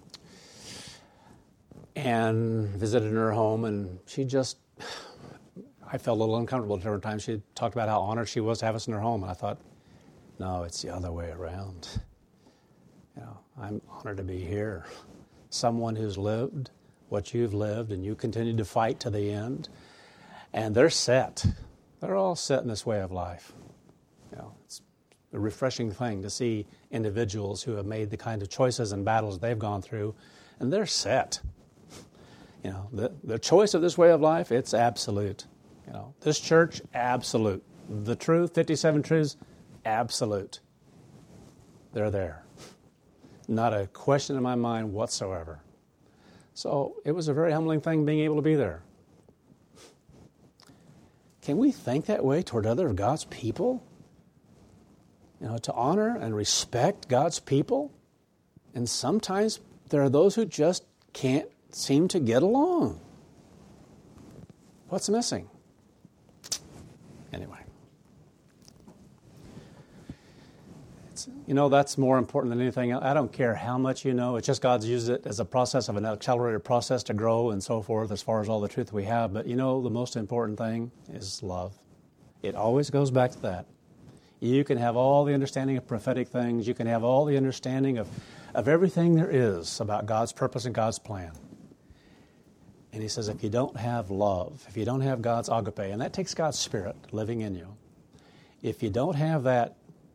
And visited her home, and she just, I felt a little uncomfortable at different times. She talked about how honored she was to have us in her home, and I thought, no, it's the other way around. You know, I'm honored to be here. Someone who's lived what you've lived, and you continue to fight to the end, and they're set. They're all set in this way of life. You know, it's a refreshing thing to see individuals who have made the kind of choices and battles they've gone through, and they're set. You know, the, the choice of this way of life, it's absolute. You know, this church, absolute. The truth, fifty-seven truths, absolute. They're there. Not a question in my mind whatsoever. So it was a very humbling thing being able to be there. Can we think that way toward other of God's people? You know, to honor and respect God's people? And sometimes there are those who just can't seem to get along. What's missing? Anyway. It's, you know, that's more important than anything else. I don't care how much you know. It's just God's used it as a process of an accelerated process to grow and so forth as far as all the truth we have. But, you know, the most important thing is love. It always goes back to that. You can have all the understanding of prophetic things. You can have all the understanding of, of everything there is about God's purpose and God's plan. And he says, if you don't have love, if you don't have God's agape, and that takes God's Spirit living in you, if you don't have that,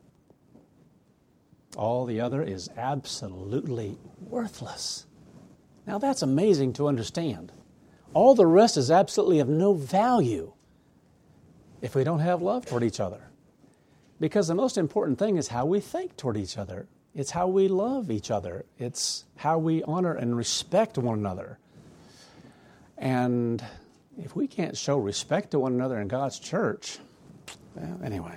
all the other is absolutely worthless. Now that's amazing to understand. All the rest is absolutely of no value if we don't have love toward each other. Because the most important thing is how we think toward each other. It's how we love each other. It's how we honor and respect one another. And if we can't show respect to one another in God's church, well, anyway.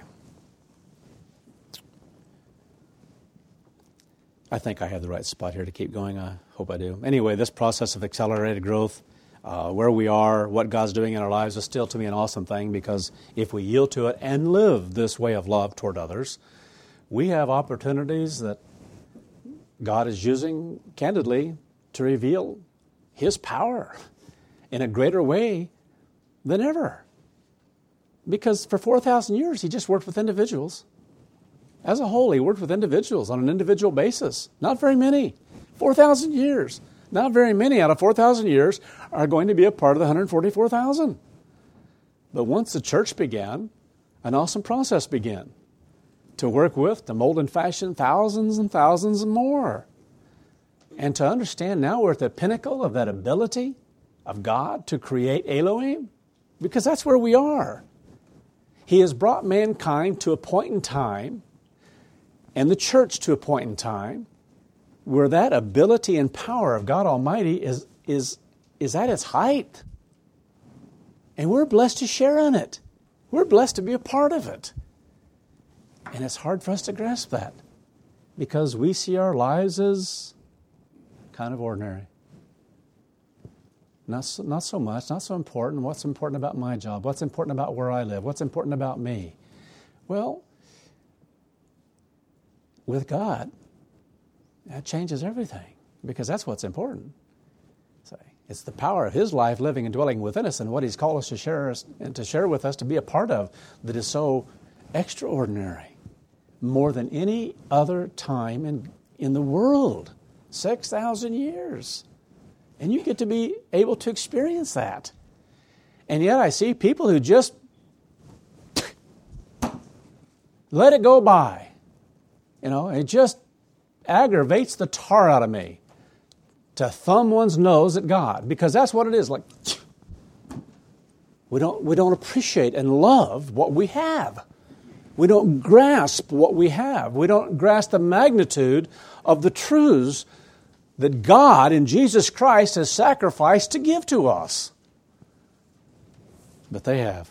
I think I have the right spot here to keep going. I hope I do. Anyway, this process of accelerated growth, uh, where we are, what God's doing in our lives is still to me an awesome thing, because if we yield to it and live this way of love toward others, we have opportunities that God is using, candidly, to reveal His power in a greater way than ever. Because for four thousand years, He just worked with individuals. As a whole, He worked with individuals on an individual basis. Not very many. four thousand years. Not very many out of four thousand years are going to be a part of the one hundred forty-four thousand. But once the church began, an awesome process began to work with, to mold and fashion thousands and thousands and more. And to understand now we're at the pinnacle of that ability of God to create Elohim, because that's where we are. He has brought mankind to a point in time, and the church to a point in time, where that ability and power of God Almighty is, is, is at its height. And we're blessed to share in it. We're blessed to be a part of it. And it's hard for us to grasp that, because we see our lives as kind of ordinary. Not so, not so much, not so important. What's important about my job? What's important about where I live? What's important about me? Well, with God, that changes everything, because that's what's important. So it's the power of His life living and dwelling within us, and what He's called us to share us, and to share with us, to be a part of, that is so extraordinary, more than any other time in, in the world. six thousand years. And you get to be able to experience that. And yet I see people who just let it go by. You know, it just aggravates the tar out of me to thumb one's nose at God, because that's what it is. Like, we don't, we don't appreciate and love what we have. We don't grasp what we have. We don't grasp the magnitude of the truths that God in Jesus Christ has sacrificed to give to us. But they have.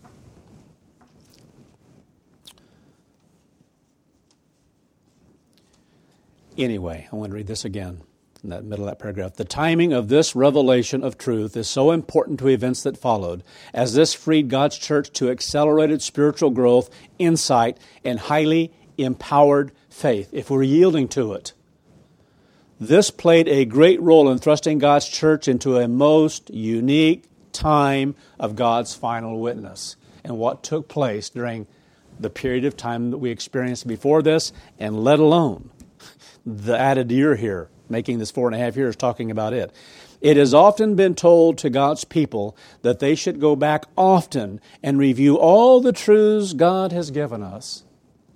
Anyway, I want to read this again in that middle of that paragraph. The timing of this revelation of truth is so important to events that followed, as this freed God's church to accelerated spiritual growth, insight, and highly empowered faith, if we're yielding to it. This played a great role in thrusting God's church into a most unique time of God's final witness, and what took place during the period of time that we experienced before this, and let alone the added year here, making this four and a half years talking about it. It has often been told to God's people that they should go back often and review all the truths God has given us.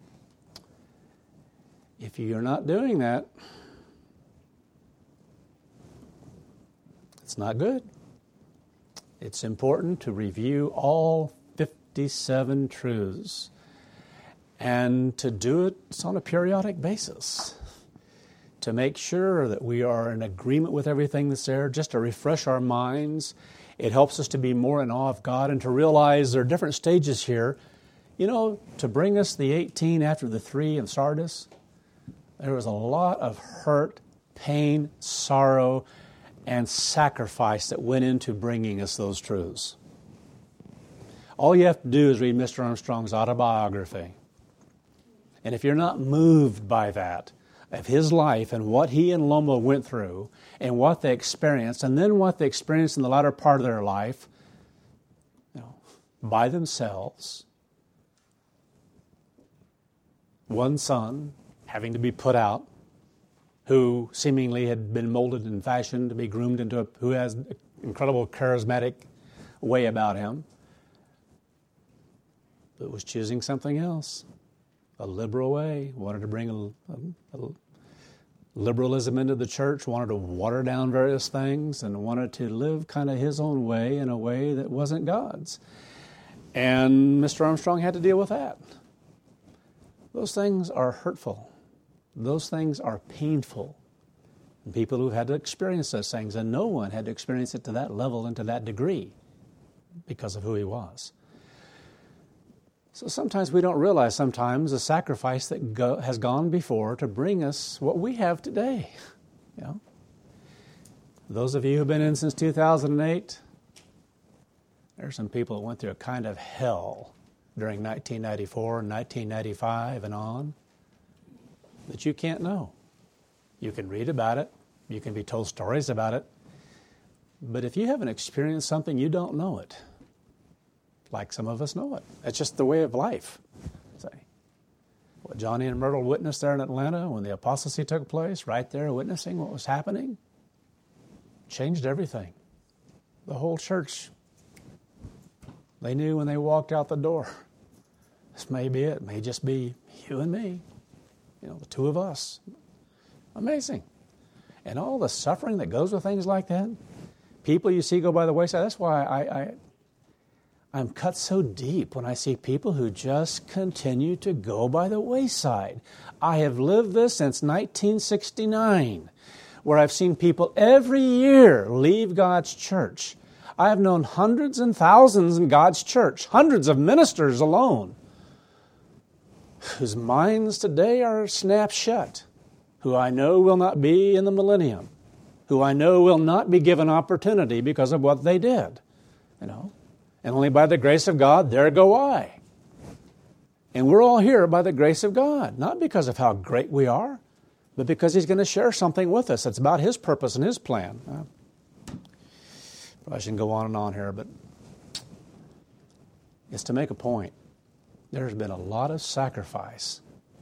If you're not doing that, it's not good. It's important to review all fifty-seven truths, and to do it on a periodic basis, to make sure that we are in agreement with everything that's there, just to refresh our minds. It helps us to be more in awe of God and to realize there are different stages here. You know, to bring us the eighteen after the three in Sardis, there was a lot of hurt, pain, sorrow, and sacrifice that went into bringing us those truths. All you have to do is read Mister Armstrong's autobiography. And if you're not moved by that, of his life and what he and Loma went through and what they experienced, and then what they experienced in the latter part of their life, you know, by themselves, one son having to be put out, who seemingly had been molded and fashioned to be groomed into a, who has an incredible charismatic way about him, but was choosing something else, a liberal way, wanted to bring a, a, a liberalism into the church, wanted to water down various things, and wanted to live kind of his own way in a way that wasn't God's. And Mister Armstrong had to deal with that. Those things are hurtful. Those things are painful. And people who've had to experience those things, and no one had to experience it to that level and to that degree because of who he was. So sometimes we don't realize sometimes the sacrifice that go, has gone before to bring us what we have today. You know? Those of you who've been in since two thousand eight, there are some people that went through a kind of hell during nineteen ninety-four, nineteen ninety-five, and on that you can't know. You can read about it. You can be told stories about it. But if you haven't experienced something, you don't know it. Like some of us know it. It's just the way of life. Say, what Johnny and Myrtle witnessed there in Atlanta when the apostasy took place, right there witnessing what was happening, changed everything. The whole church, they knew when they walked out the door, this may be it. It may just be you and me, you know, the two of us. Amazing. And all the suffering that goes with things like that, people you see go by the wayside. That's why I, I, I'm cut so deep when I see people who just continue to go by the wayside. I have lived this since nineteen sixty-nine. Where I've seen people every year leave God's church. I have known hundreds and thousands in God's church, hundreds of ministers alone, whose minds today are snapped shut, who I know will not be in the millennium, who I know will not be given opportunity because of what they did. You know, and only by the grace of God, there go I. And we're all here by the grace of God, not because of how great we are, but because He's going to share something with us. It's about His purpose and His plan. Uh, probably shouldn't go on and on here, but it's to make a point. There's been a lot of sacrifice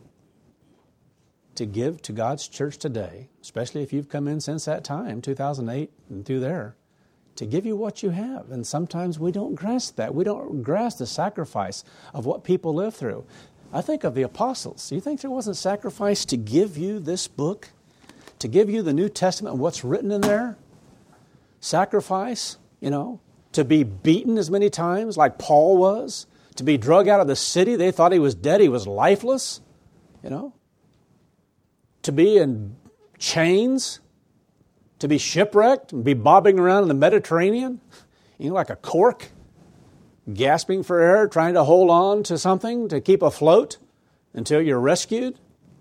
to give to God's church today, especially if you've come in since that time, two thousand eight and through there, to give you what you have. And sometimes we don't grasp that. We don't grasp the sacrifice of what people live through. I think of the apostles. You think there wasn't sacrifice to give you this book? To give you the New Testament and what's written in there? Sacrifice, you know, to be beaten as many times like Paul was, to be drug out of the city. They thought he was dead. He was lifeless, you know. To be in chains, to be shipwrecked and be bobbing around in the Mediterranean, you know, like a cork, gasping for air, trying to hold on to something to keep afloat until you're rescued.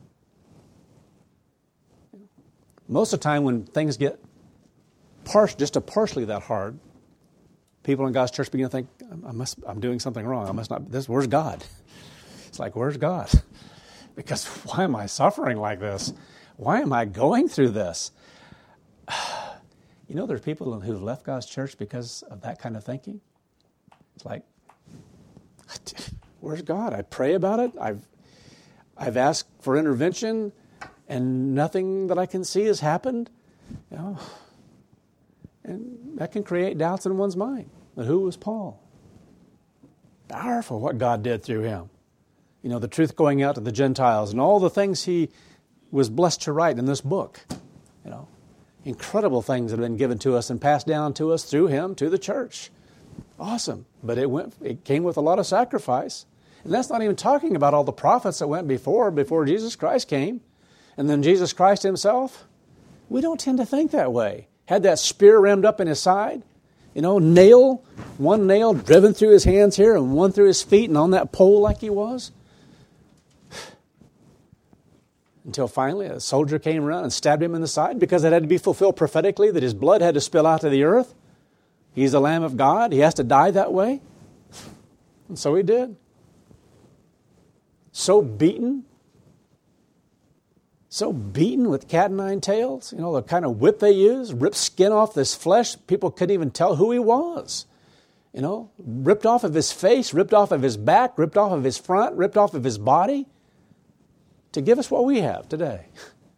Most of the time when things get par- just a partially that hard, people in God's church begin to think, I must, I'm doing something wrong. I must not, this, where's God? It's like, where's God? Because why am I suffering like this? Why am I going through this? You know, there's people who've left God's church because of that kind of thinking. It's like, where's God? I pray about it. I've I've asked for intervention, and nothing that I can see has happened. You know, and that can create doubts in one's mind. But who was Paul? Powerful what God did through him. You know, the truth going out to the Gentiles and all the things he was blessed to write in this book. You know, incredible things that have been given to us and passed down to us through him to the church. Awesome. But it went. It came with a lot of sacrifice. And that's not even talking about all the prophets that went before, before Jesus Christ came. And then Jesus Christ himself. We don't tend to think that way. Had that spear rammed up in his side. You know, nail, one nail driven through his hands here and one through his feet and on that pole like he was. Until finally a soldier came around and stabbed him in the side because it had to be fulfilled prophetically that his blood had to spill out to the earth. He's the Lamb of God. He has to die that way. And so he did. So beaten. So beaten with cat and nine tails. You know, the kind of whip they use. Ripped skin off this flesh. People couldn't even tell who he was. You know, ripped off of his face, ripped off of his back, ripped off of his front, ripped off of his body. To give us what we have today.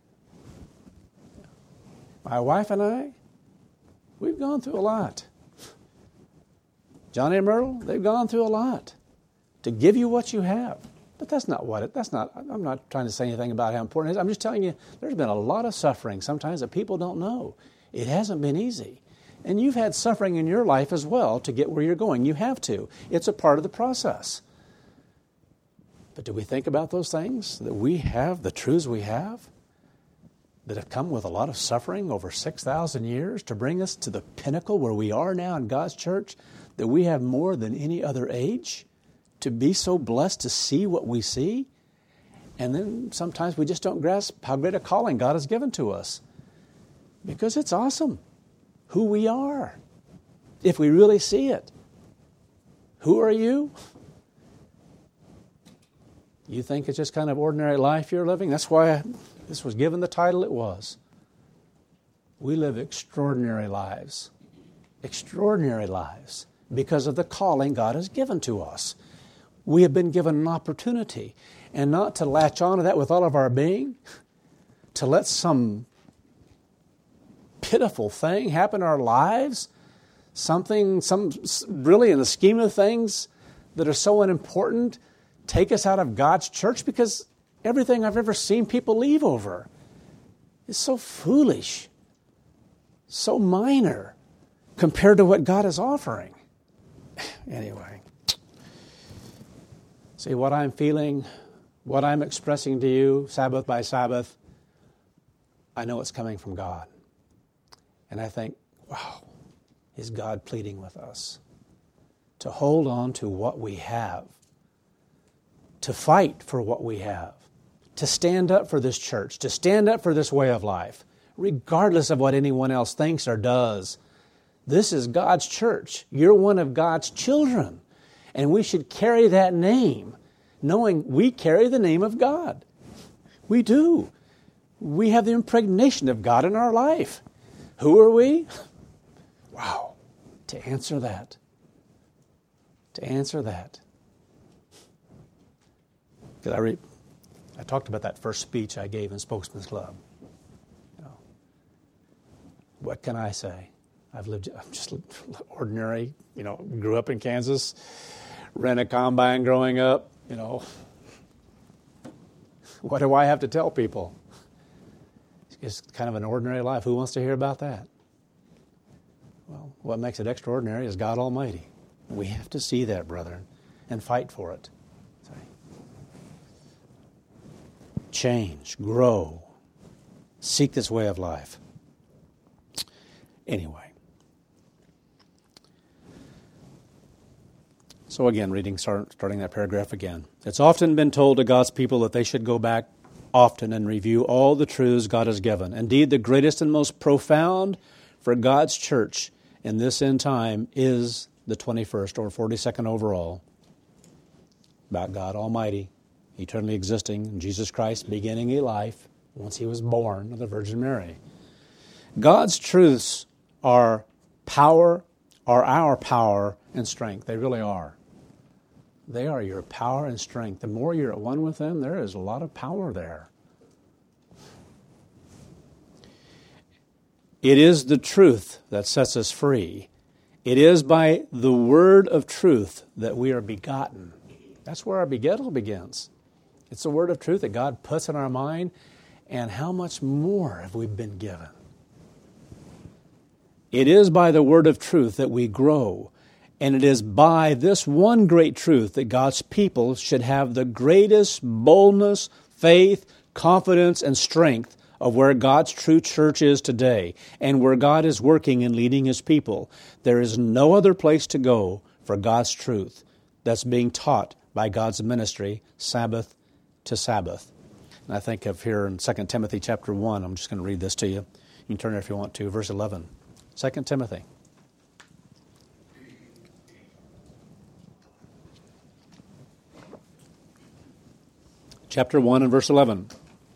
My wife and I, we've gone through a lot. Johnny and Myrtle, they've gone through a lot to give you what you have. But that's not what it, that's not, I'm not trying to say anything about how important it is. I'm just telling you, there's been a lot of suffering sometimes that people don't know. It hasn't been easy. And you've had suffering in your life as well to get where you're going. You have to. It's a part of the process. But do we think about those things that we have, the truths we have, that have come with a lot of suffering over six thousand years to bring us to the pinnacle where we are now in God's church, that we have more than any other age to be so blessed to see what we see? And then sometimes we just don't grasp how great a calling God has given to us. Because it's awesome. who we are, if we really see it. Who are you? You think it's just kind of ordinary life you're living? That's why this was given the title it was. We live extraordinary lives. Extraordinary lives because of the calling God has given to us. We have been given an opportunity, and not to latch on to that with all of our being, to let some pitiful thing happen in our lives, something, some really in the scheme of things that are so unimportant, take us out of God's church, because everything I've ever seen people leave over is so foolish, so minor compared to what God is offering. Anyway, see, what I'm feeling, what I'm expressing to you, Sabbath by Sabbath, I know it's coming from God. And I think, wow, is God pleading with us to hold on to what we have, to fight for what we have, to stand up for this church, to stand up for this way of life, regardless of what anyone else thinks or does. This is God's church. You're one of God's children. And we should carry that name, knowing we carry the name of God. We do. We have the impregnation of God in our life. Who are we? Wow. To answer that. To answer that. Because I, re- I talked about that first speech I gave in Spokesman's Club. You know, what can I say? I've lived, I'm just ordinary, you know, grew up in Kansas, ran a combine growing up, you know. What do I have to tell people? It's kind of an ordinary life. Who wants to hear about that? Well, what makes it extraordinary is God Almighty. We have to see that, brethren, and fight for it. Sorry. Change, grow, seek this way of life. Anyway. So again, reading, start, starting that paragraph again. It's often been told to God's people that they should go back often and review all the truths God has given. Indeed, the greatest and most profound for God's church in this end time is the twenty-first or forty-second overall, about God Almighty, eternally existing, and Jesus Christ beginning a life once He was born of the Virgin Mary. God's truths are power, are our power and strength. They really are. They are your power and strength. The more you're at one with them, there is a lot of power there. It is the truth that sets us free. It is by the word of truth that we are begotten. That's where our begettal begins. It's the word of truth that God puts in our mind, and how much more have we been given? It is by the word of truth that we grow. And it is by this one great truth that God's people should have the greatest boldness, faith, confidence, and strength of where God's true church is today and where God is working and leading His people. There is no other place to go for God's truth that's being taught by God's ministry, Sabbath to Sabbath. And I think of here in Second Timothy chapter one, I'm just going to read this to you. You can turn there if you want to, verse eleven. Second Timothy. Chapter one and verse eleven.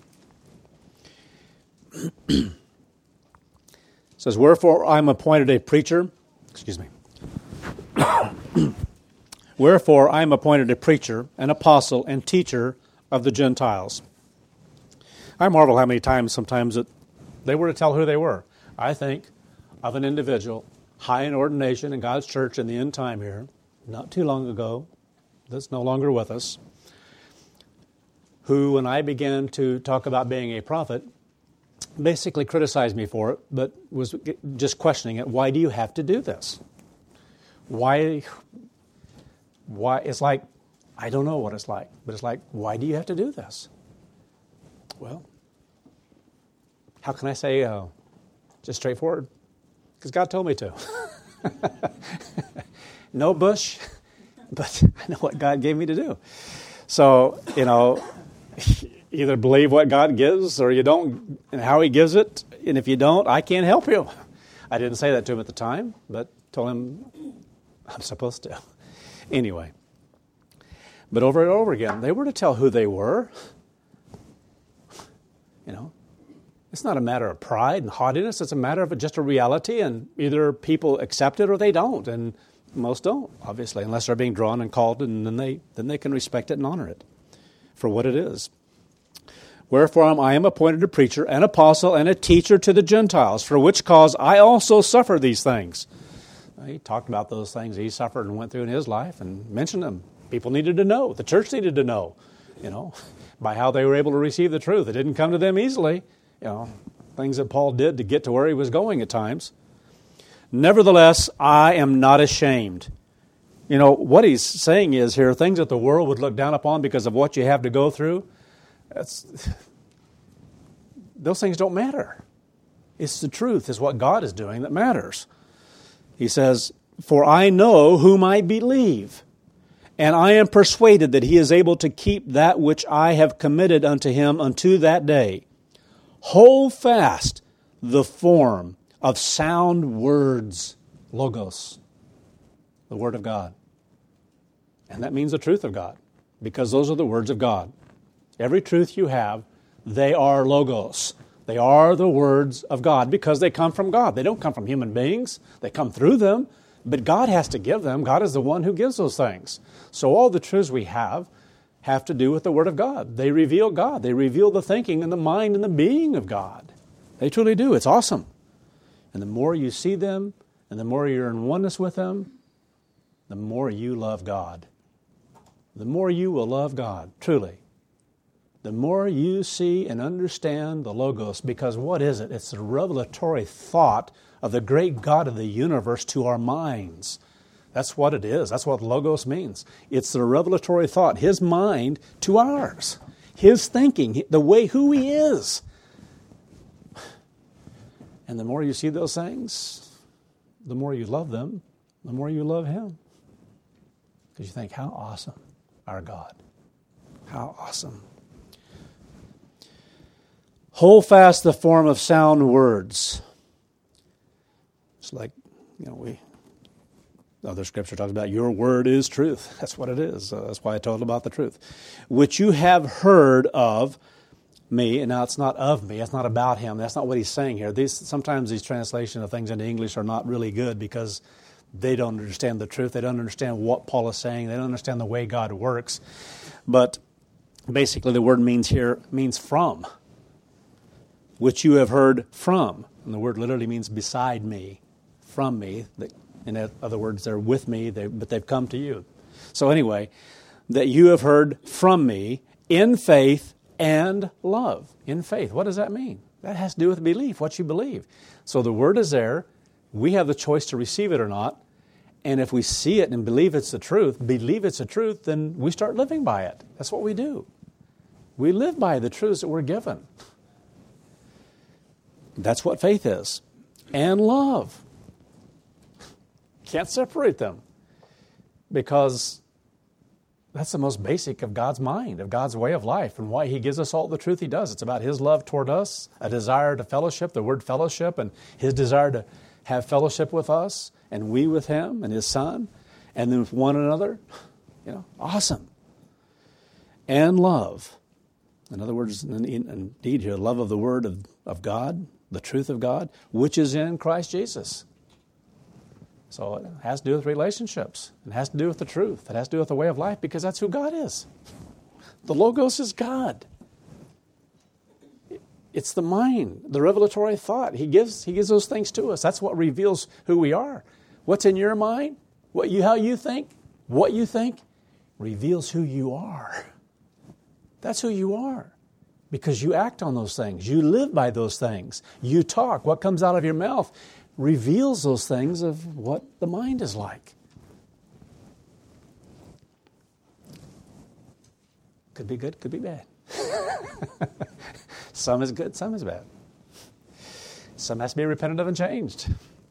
It says, Wherefore I am appointed a preacher, excuse me. Wherefore I am appointed a preacher, an apostle, and teacher of the Gentiles. I marvel how many times sometimes that they were to tell who they were. I think of an individual high in ordination in God's church in the end time here, not too long ago, that's no longer with us, who, when I began to talk about being a prophet, basically criticized me for it, but was just questioning it. Why do you have to do this? Why? Why? It's like, I don't know what it's like, but it's like, why do you have to do this? Well, how can I say uh, just straightforward? Because God told me to. No bush, but I know what God gave me to do. So, you know, either believe what God gives or you don't, and how He gives it. And if you don't, I can't help you. I didn't say that to him at the time, but told him I'm supposed to. Anyway. But over and over again, they were to tell who they were. You know, it's not a matter of pride and haughtiness. It's a matter of just a reality, and either people accept it or they don't, and most don't, obviously, unless they're being drawn and called, and then they then they can respect it and honor it for what it is. Wherefore I am appointed a preacher, an apostle, and a teacher to the Gentiles, for which cause I also suffer these things. He talked about those things he suffered and went through in his life and mentioned them. People needed to know. The church needed to know, you know, by how they were able to receive the truth. It didn't come to them easily, you know, things that Paul did to get to where he was going at times. Nevertheless, I am not ashamed. You know, what he's saying is here, things that the world would look down upon because of what you have to go through, that's, those things don't matter. It's the truth, is what God is doing that matters. He says, for I know whom I believe, and I am persuaded that he is able to keep that which I have committed unto him unto that day. Hold fast the form of sound words, logos, the Word of God. And that means the truth of God, because those are the words of God. Every truth you have, they are logos. They are the words of God because they come from God. They don't come from human beings. They come through them, but God has to give them. God is the one who gives those things. So all the truths we have have to do with the Word of God. They reveal God. They reveal the thinking and the mind and the being of God. They truly do. It's awesome. And the more you see them and the more you're in oneness with them, the more you love God. The more you will love God, truly. The more you see and understand the Logos, because what is it? It's the revelatory thought of the great God of the universe to our minds. That's what it is. That's what Logos means. It's the revelatory thought, His mind to ours. His thinking, the way who He is. And the more you see those things, the more you love them, the more you love Him. Because you think, how awesome our God. How awesome. Hold fast the form of sound words. It's like, you know, we, other scripture talks about your word is truth. That's what it is. Uh, that's why I told about the truth. Which you have heard of me, and now it's not of me, it's not about him. That's not what he's saying here. These sometimes these translations of things into English are not really good because they don't understand the truth. They don't understand what Paul is saying. They don't understand the way God works. But basically the word means here means from. Which you have heard from. And the word literally means beside me, from me. In other words, they're with me, they, but they've come to you. So anyway, that you have heard from me in faith and love. In faith. What does that mean? That has to do with belief, what you believe. So the word is there. We have the choice to receive it or not. And if we see it and believe it's the truth, believe it's the truth, then we start living by it. That's what we do. We live by the truths that we're given. That's what faith is. And love. Can't separate them. Because that's the most basic of God's mind, of God's way of life, and why He gives us all the truth He does. It's about His love toward us, a desire to fellowship, the word fellowship, and His desire to have fellowship with us, and we with Him and His Son, and then with one another. You know, awesome. And love. In other words, indeed here, love of the Word of, of God, the truth of God, which is in Christ Jesus. So it has to do with relationships. It has to do with the truth. It has to do with the way of life because that's who God is. The Logos is God. It's the mind, the revelatory thought. He gives, he gives those things to us. That's what reveals who we are. What's in your mind, what you, how you think, what you think, reveals who you are. That's who you are. Because you act on those things. You live by those things. You talk. What comes out of your mouth reveals those things of what the mind is like. Could be good, could be bad. Some is good, some is bad. Some has to be repented of and changed.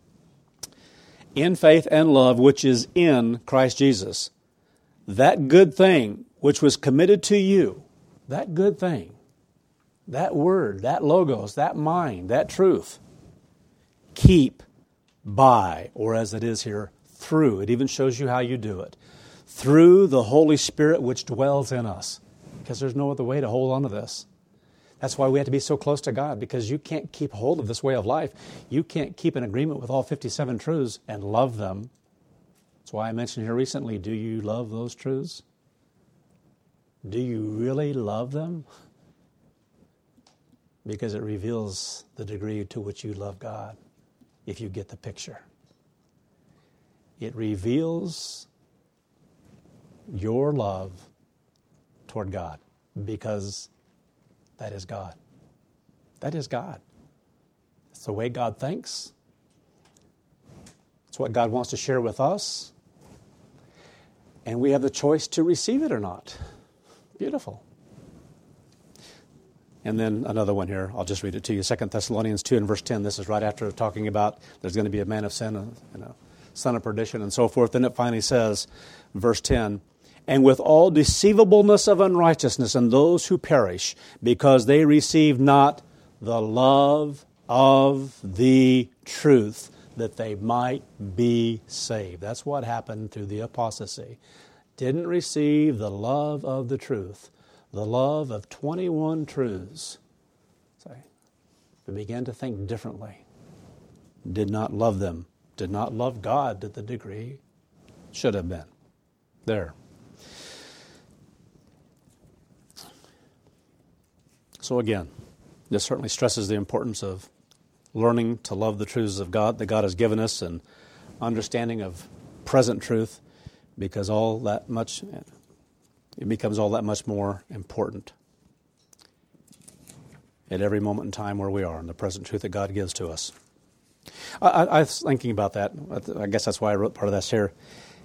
In faith and love, which is in Christ Jesus. That good thing which was committed to you, that good thing, that word, that logos, that mind, that truth, keep by, or as it is here, through. It even shows you how you do it. Through the Holy Spirit which dwells in us. Because there's no other way to hold on to this. That's why we have to be so close to God, because you can't keep hold of this way of life. You can't keep in agreement with all fifty-seven truths and love them. That's why I mentioned here recently, do you love those truths? Do you really love them? Because it reveals the degree to which you love God, if you get the picture. It reveals your love toward God, because that is God. That is God. It's the way God thinks. It's what God wants to share with us. And we have the choice to receive it or not. Beautiful. And then another one here, I'll just read it to you. Second Thessalonians two and verse ten. This is right after talking about there's going to be a man of sin, and a son of perdition, and so forth. Then it finally says, verse ten, and with all deceivableness of unrighteousness in those who perish, because they receive not the love of the truth, that they might be saved. That's what happened through the apostasy. Didn't receive the love of the truth, the love of twenty-one truths. So we began to think differently. Did not love them. Did not love God to the degree should have been. There. So again, this certainly stresses the importance of learning to love the truths of God that God has given us, and understanding of present truth, because all that much, it becomes all that much more important at every moment in time where we are, in the present truth that God gives to us. I, I, I was thinking about that. I guess that's why I wrote part of this here.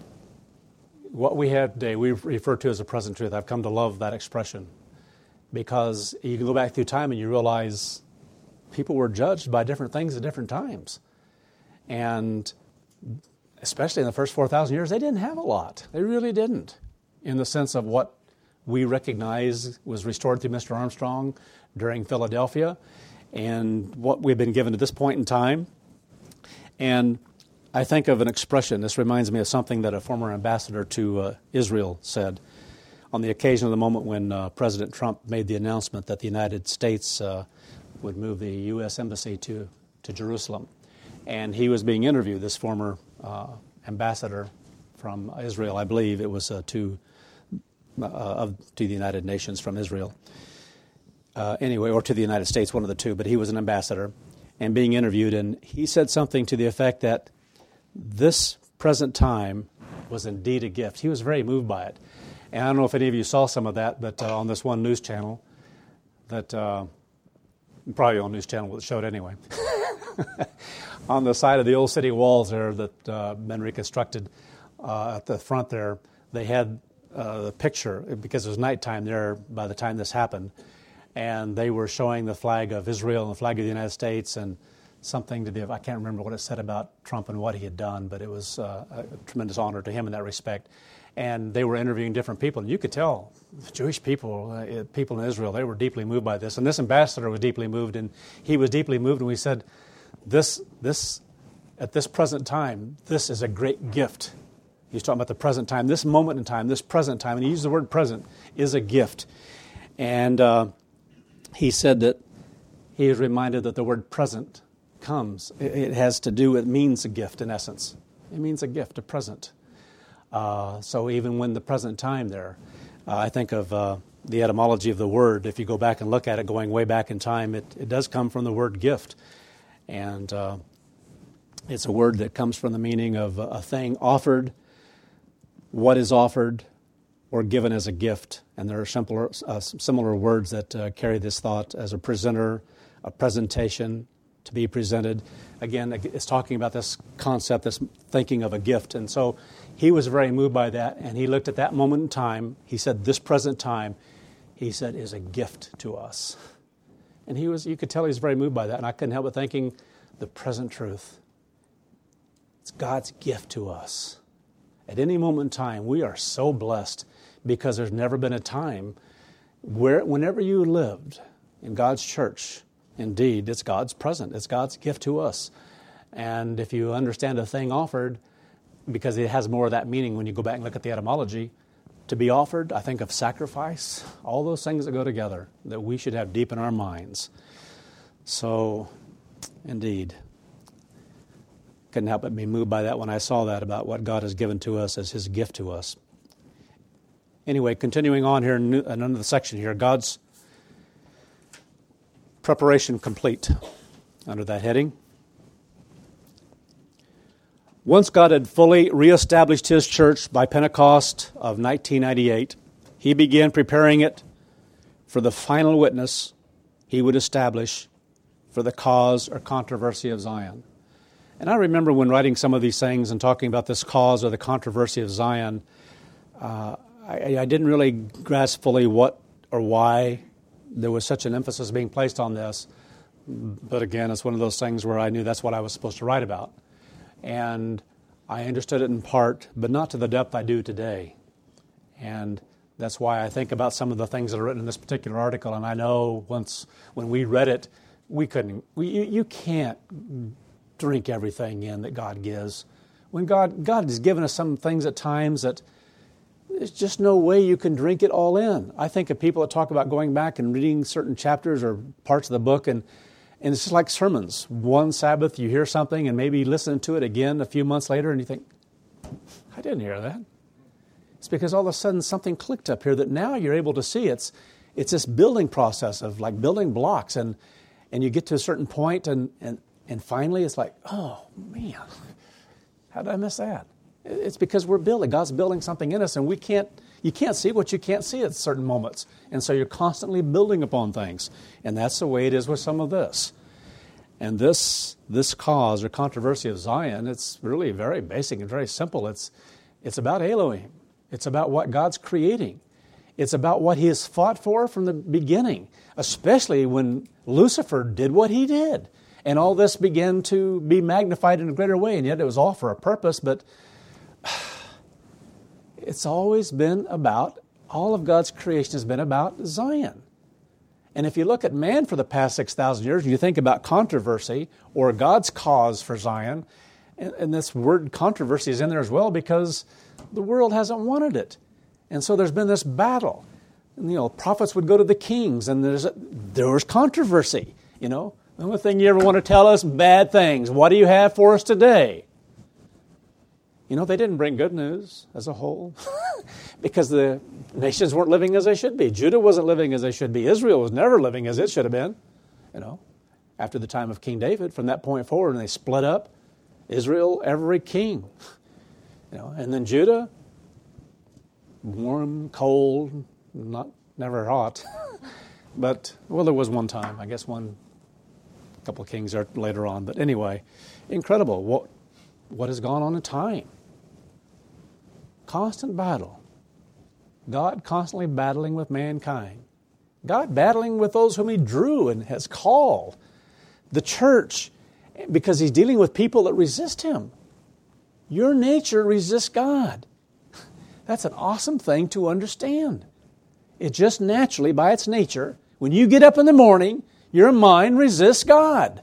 What we have today, we refer to as the present truth. I've come to love that expression, because you can go back through time and you realize people were judged by different things at different times. And especially in the first four thousand years, they didn't have a lot. They really didn't, in the sense of what we recognize was restored through Mister Armstrong during Philadelphia, and what we've been given at this point in time. And I think of an expression. This reminds me of something that a former ambassador to uh, Israel said on the occasion of the moment when uh, President Trump made the announcement that the United States uh, would move the U S Embassy to, to Jerusalem. And he was being interviewed, this former uh, ambassador from Israel, I believe it was uh, to, uh, of, to the United Nations from Israel. Uh, anyway, or to the United States, one of the two, but he was an ambassador and being interviewed, and he said something to the effect that this present time was indeed a gift. He was very moved by it. And I don't know if any of you saw some of that, but uh, on this one news channel, that uh, probably on news channel, it showed anyway. On the side of the old city walls there that uh, been reconstructed uh, at the front there, they had uh, the picture, because it was nighttime there by the time this happened, and they were showing the flag of Israel and the flag of the United States, and something to the, I can't remember what it said about Trump and what he had done, but it was uh, a tremendous honor to him in that respect. And they were interviewing different people, and you could tell Jewish people, uh, people in Israel, they were deeply moved by this. And this ambassador was deeply moved, and he was deeply moved, and we said, this, this, at this present time, this is a great gift. He's talking about the present time, this moment in time, this present time, and he used the word present, is a gift. And uh, he said that he is reminded that the word present comes. It has to do, it means a gift in essence. It means a gift, a present. Uh, so even when the present time there, uh, I think of uh, the etymology of the word. If you go back and look at it going way back in time, it, it does come from the word gift. And uh, it's a word that comes from the meaning of a thing offered, what is offered, or given as a gift. And there are simpler, uh, similar words that uh, carry this thought as a presenter, a presentation, to be presented. Again, it's talking about this concept, this thinking of a gift. And so he was very moved by that, and he looked at that moment in time. He said, this present time, he said, is a gift to us. And he was, you could tell he was very moved by that, and I couldn't help but thinking, the present truth. It's God's gift to us. At any moment in time, we are so blessed, because there's never been a time where, whenever you lived in God's church, indeed, it's God's present. It's God's gift to us. And if you understand a thing offered, because it has more of that meaning when you go back and look at the etymology, to be offered, I think of sacrifice, all those things that go together that we should have deep in our minds. So, indeed, couldn't help but be moved by that when I saw that about what God has given to us as His gift to us. Anyway, continuing on here in another section here, God's preparation complete under that heading. Once God had fully reestablished His church by Pentecost of nineteen ninety-eight, He began preparing it for the final witness He would establish for the cause or controversy of Zion. And I remember when writing some of these things and talking about this cause or the controversy of Zion, uh, I, I didn't really grasp fully what or why there was such an emphasis being placed on this. But again, it's one of those things where I knew that's what I was supposed to write about. And I understood it in part, but not to the depth I do today. And that's why I think about some of the things that are written in this particular article. And I know once when we read it, we couldn't, we, you, you can't drink everything in that God gives. When God, God has given us some things at times that there's just no way you can drink it all in. I think of people that talk about going back and reading certain chapters or parts of the book, and And it's just like sermons. One Sabbath you hear something and maybe listen to it again a few months later and you think, I didn't hear that. It's because all of a sudden something clicked up here that now you're able to see. It's it's this building process of like building blocks, and and you get to a certain point and, and, and finally it's like, oh man, how did I miss that? It's because we're building. God's building something in us, and we can't. You can't see what you can't see at certain moments. And so you're constantly building upon things. And that's the way it is with some of this. And this this cause or controversy of Zion, it's really very basic and very simple. It's it's about Elohim. It's about what God's creating. It's about what He has fought for from the beginning, especially when Lucifer did what he did. And all this began to be magnified in a greater way. And yet it was all for a purpose, but it's always been about, all of God's creation has been about Zion. And if you look at man for the past six thousand years, and you think about controversy or God's cause for Zion, and, and this word controversy is in there as well because the world hasn't wanted it. And so there's been this battle. And, you know, prophets would go to the kings, and there's a, there was controversy. You know, the only thing you ever want to tell us, bad things. What do you have for us today? You know, they didn't bring good news as a whole because the nations weren't living as they should be. Judah wasn't living as they should be. Israel was never living as it should have been. You know, after the time of King David, from that point forward, and they split up Israel, every king. You know, and then Judah, warm, cold, not never hot. But, well, there was one time, I guess one, a couple of kings are later on. But anyway, incredible what what has gone on in time. Constant battle. God constantly battling with mankind. God battling with those whom He drew and has called. The church, because He's dealing with people that resist Him. Your nature resists God. That's an awesome thing to understand. It just naturally, by its nature, when you get up in the morning, your mind resists God.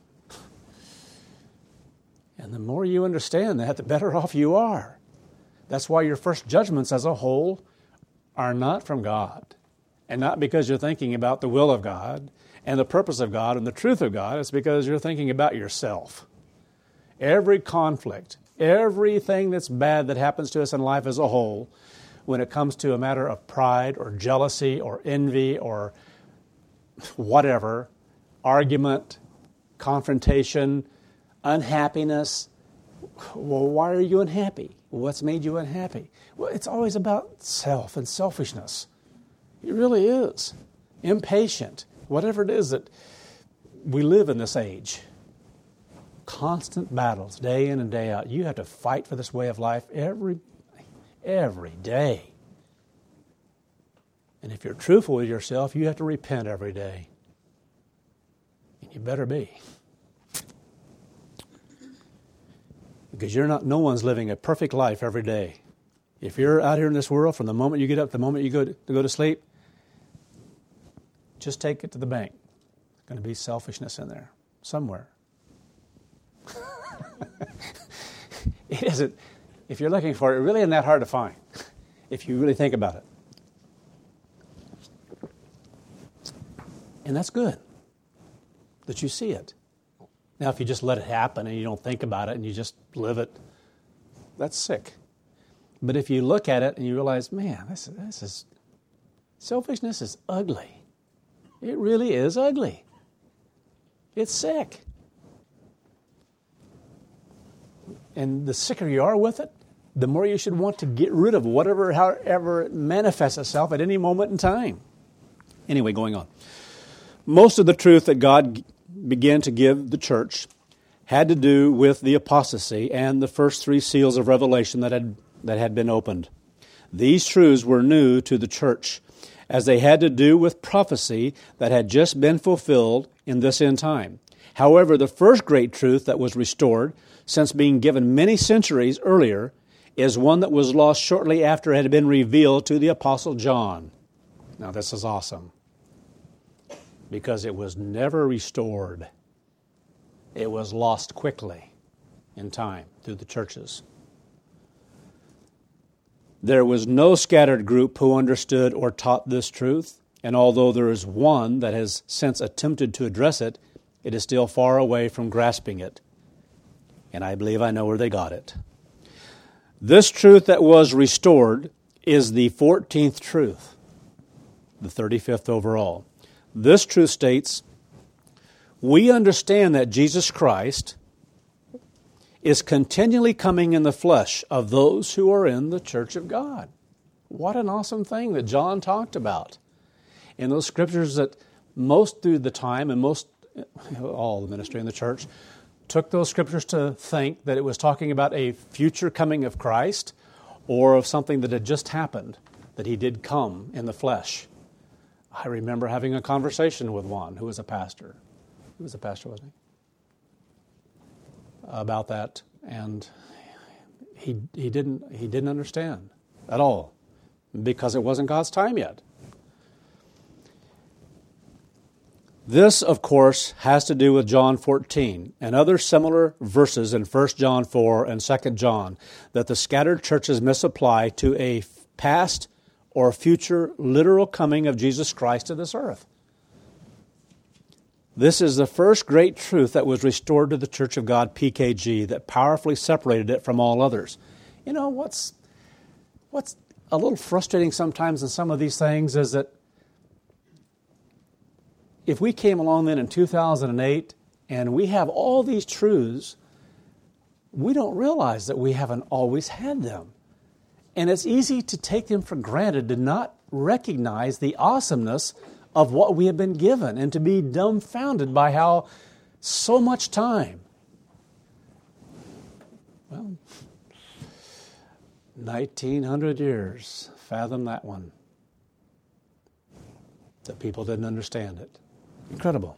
And the more you understand that, the better off you are. That's why your first judgments as a whole are not from God. And not because you're thinking about the will of God and the purpose of God and the truth of God. It's because you're thinking about yourself. Every conflict, everything that's bad that happens to us in life as a whole, when it comes to a matter of pride or jealousy or envy or whatever, argument, confrontation, unhappiness. Well, why are you unhappy? What's made you unhappy? Well, it's always about self and selfishness. It really is. Impatient. Whatever it is that we live in this age. Constant battles, day in and day out. You have to fight for this way of life every, every day. And if you're truthful with yourself, you have to repent every day. And you better be. Because you're not, no one's living a perfect life every day. If you're out here in this world, from the moment you get up, the moment you go to, to go to sleep, just take it to the bank. There's going to be selfishness in there somewhere. It isn't, if you're looking for it, it really isn't that hard to find, if you really think about it. And that's good, that you see it. Now, if you just let it happen and you don't think about it and you just live it, that's sick. But if you look at it and you realize, man, this, this is, selfishness is ugly. It really is ugly. It's sick. And the sicker you are with it, the more you should want to get rid of whatever, however it manifests itself at any moment in time. Anyway, going on. Most of the truth that God began to give the church had to do with the apostasy and the first three seals of Revelation that had, that had been opened. These truths were new to the church, as they had to do with prophecy that had just been fulfilled in this end time. However, the first great truth that was restored, since being given many centuries earlier, is one that was lost shortly after it had been revealed to the Apostle John. Now, this is awesome, because it was never restored. It was lost quickly in time through the churches. There was no scattered group who understood or taught this truth, and although there is one that has since attempted to address it, it is still far away from grasping it. And I believe I know where they got it. This truth that was restored is the fourteenth truth, the thirty-fifth overall. This truth states, we understand that Jesus Christ is continually coming in the flesh of those who are in the church of God. What an awesome thing that John talked about. In those scriptures that most through the time and most, all the ministry in the church, took those scriptures to think that it was talking about a future coming of Christ or of something that had just happened, that he did come in the flesh. I remember having a conversation with one who was a pastor. He was a pastor, wasn't he? About that, and he he didn't he didn't understand at all, because it wasn't God's time yet. This, of course, has to do with John fourteen and other similar verses in First John four and Second John that the scattered churches misapply to a past or future literal coming of Jesus Christ to this earth. This is the first great truth that was restored to the Church of God, P K G, that powerfully separated it from all others. You know, what's what's a little frustrating sometimes in some of these things is that if we came along then in two thousand eight and we have all these truths, we don't realize that we haven't always had them. And it's easy to take them for granted, to not recognize the awesomeness of what we have been given, and to be dumbfounded by how so much time, well, nineteen hundred years, fathom that one, that people didn't understand it. Incredible.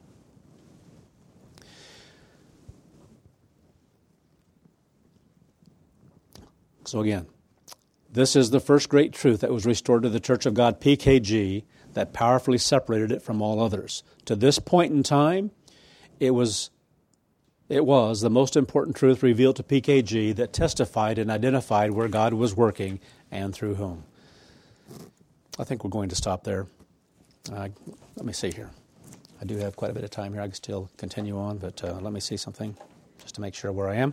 So again, this is the first great truth that was restored to the Church of God, P K G, that powerfully separated it from all others. To this point in time, it was it was the most important truth revealed to P K G that testified and identified where God was working and through whom. I think we're going to stop there. Uh, let me see here. I do have quite a bit of time here. I can still continue on, but uh, let me see something just to make sure where I am.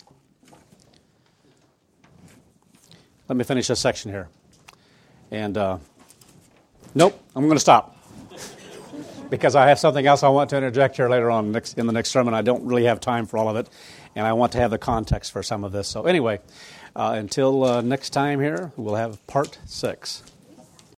Let me finish this section here. And... Uh, Nope, I'm going to stop because I have something else I want to interject here later on next, in the next sermon. I don't really have time for all of it, and I want to have the context for some of this. So anyway, uh, until uh, next time here, we'll have part six.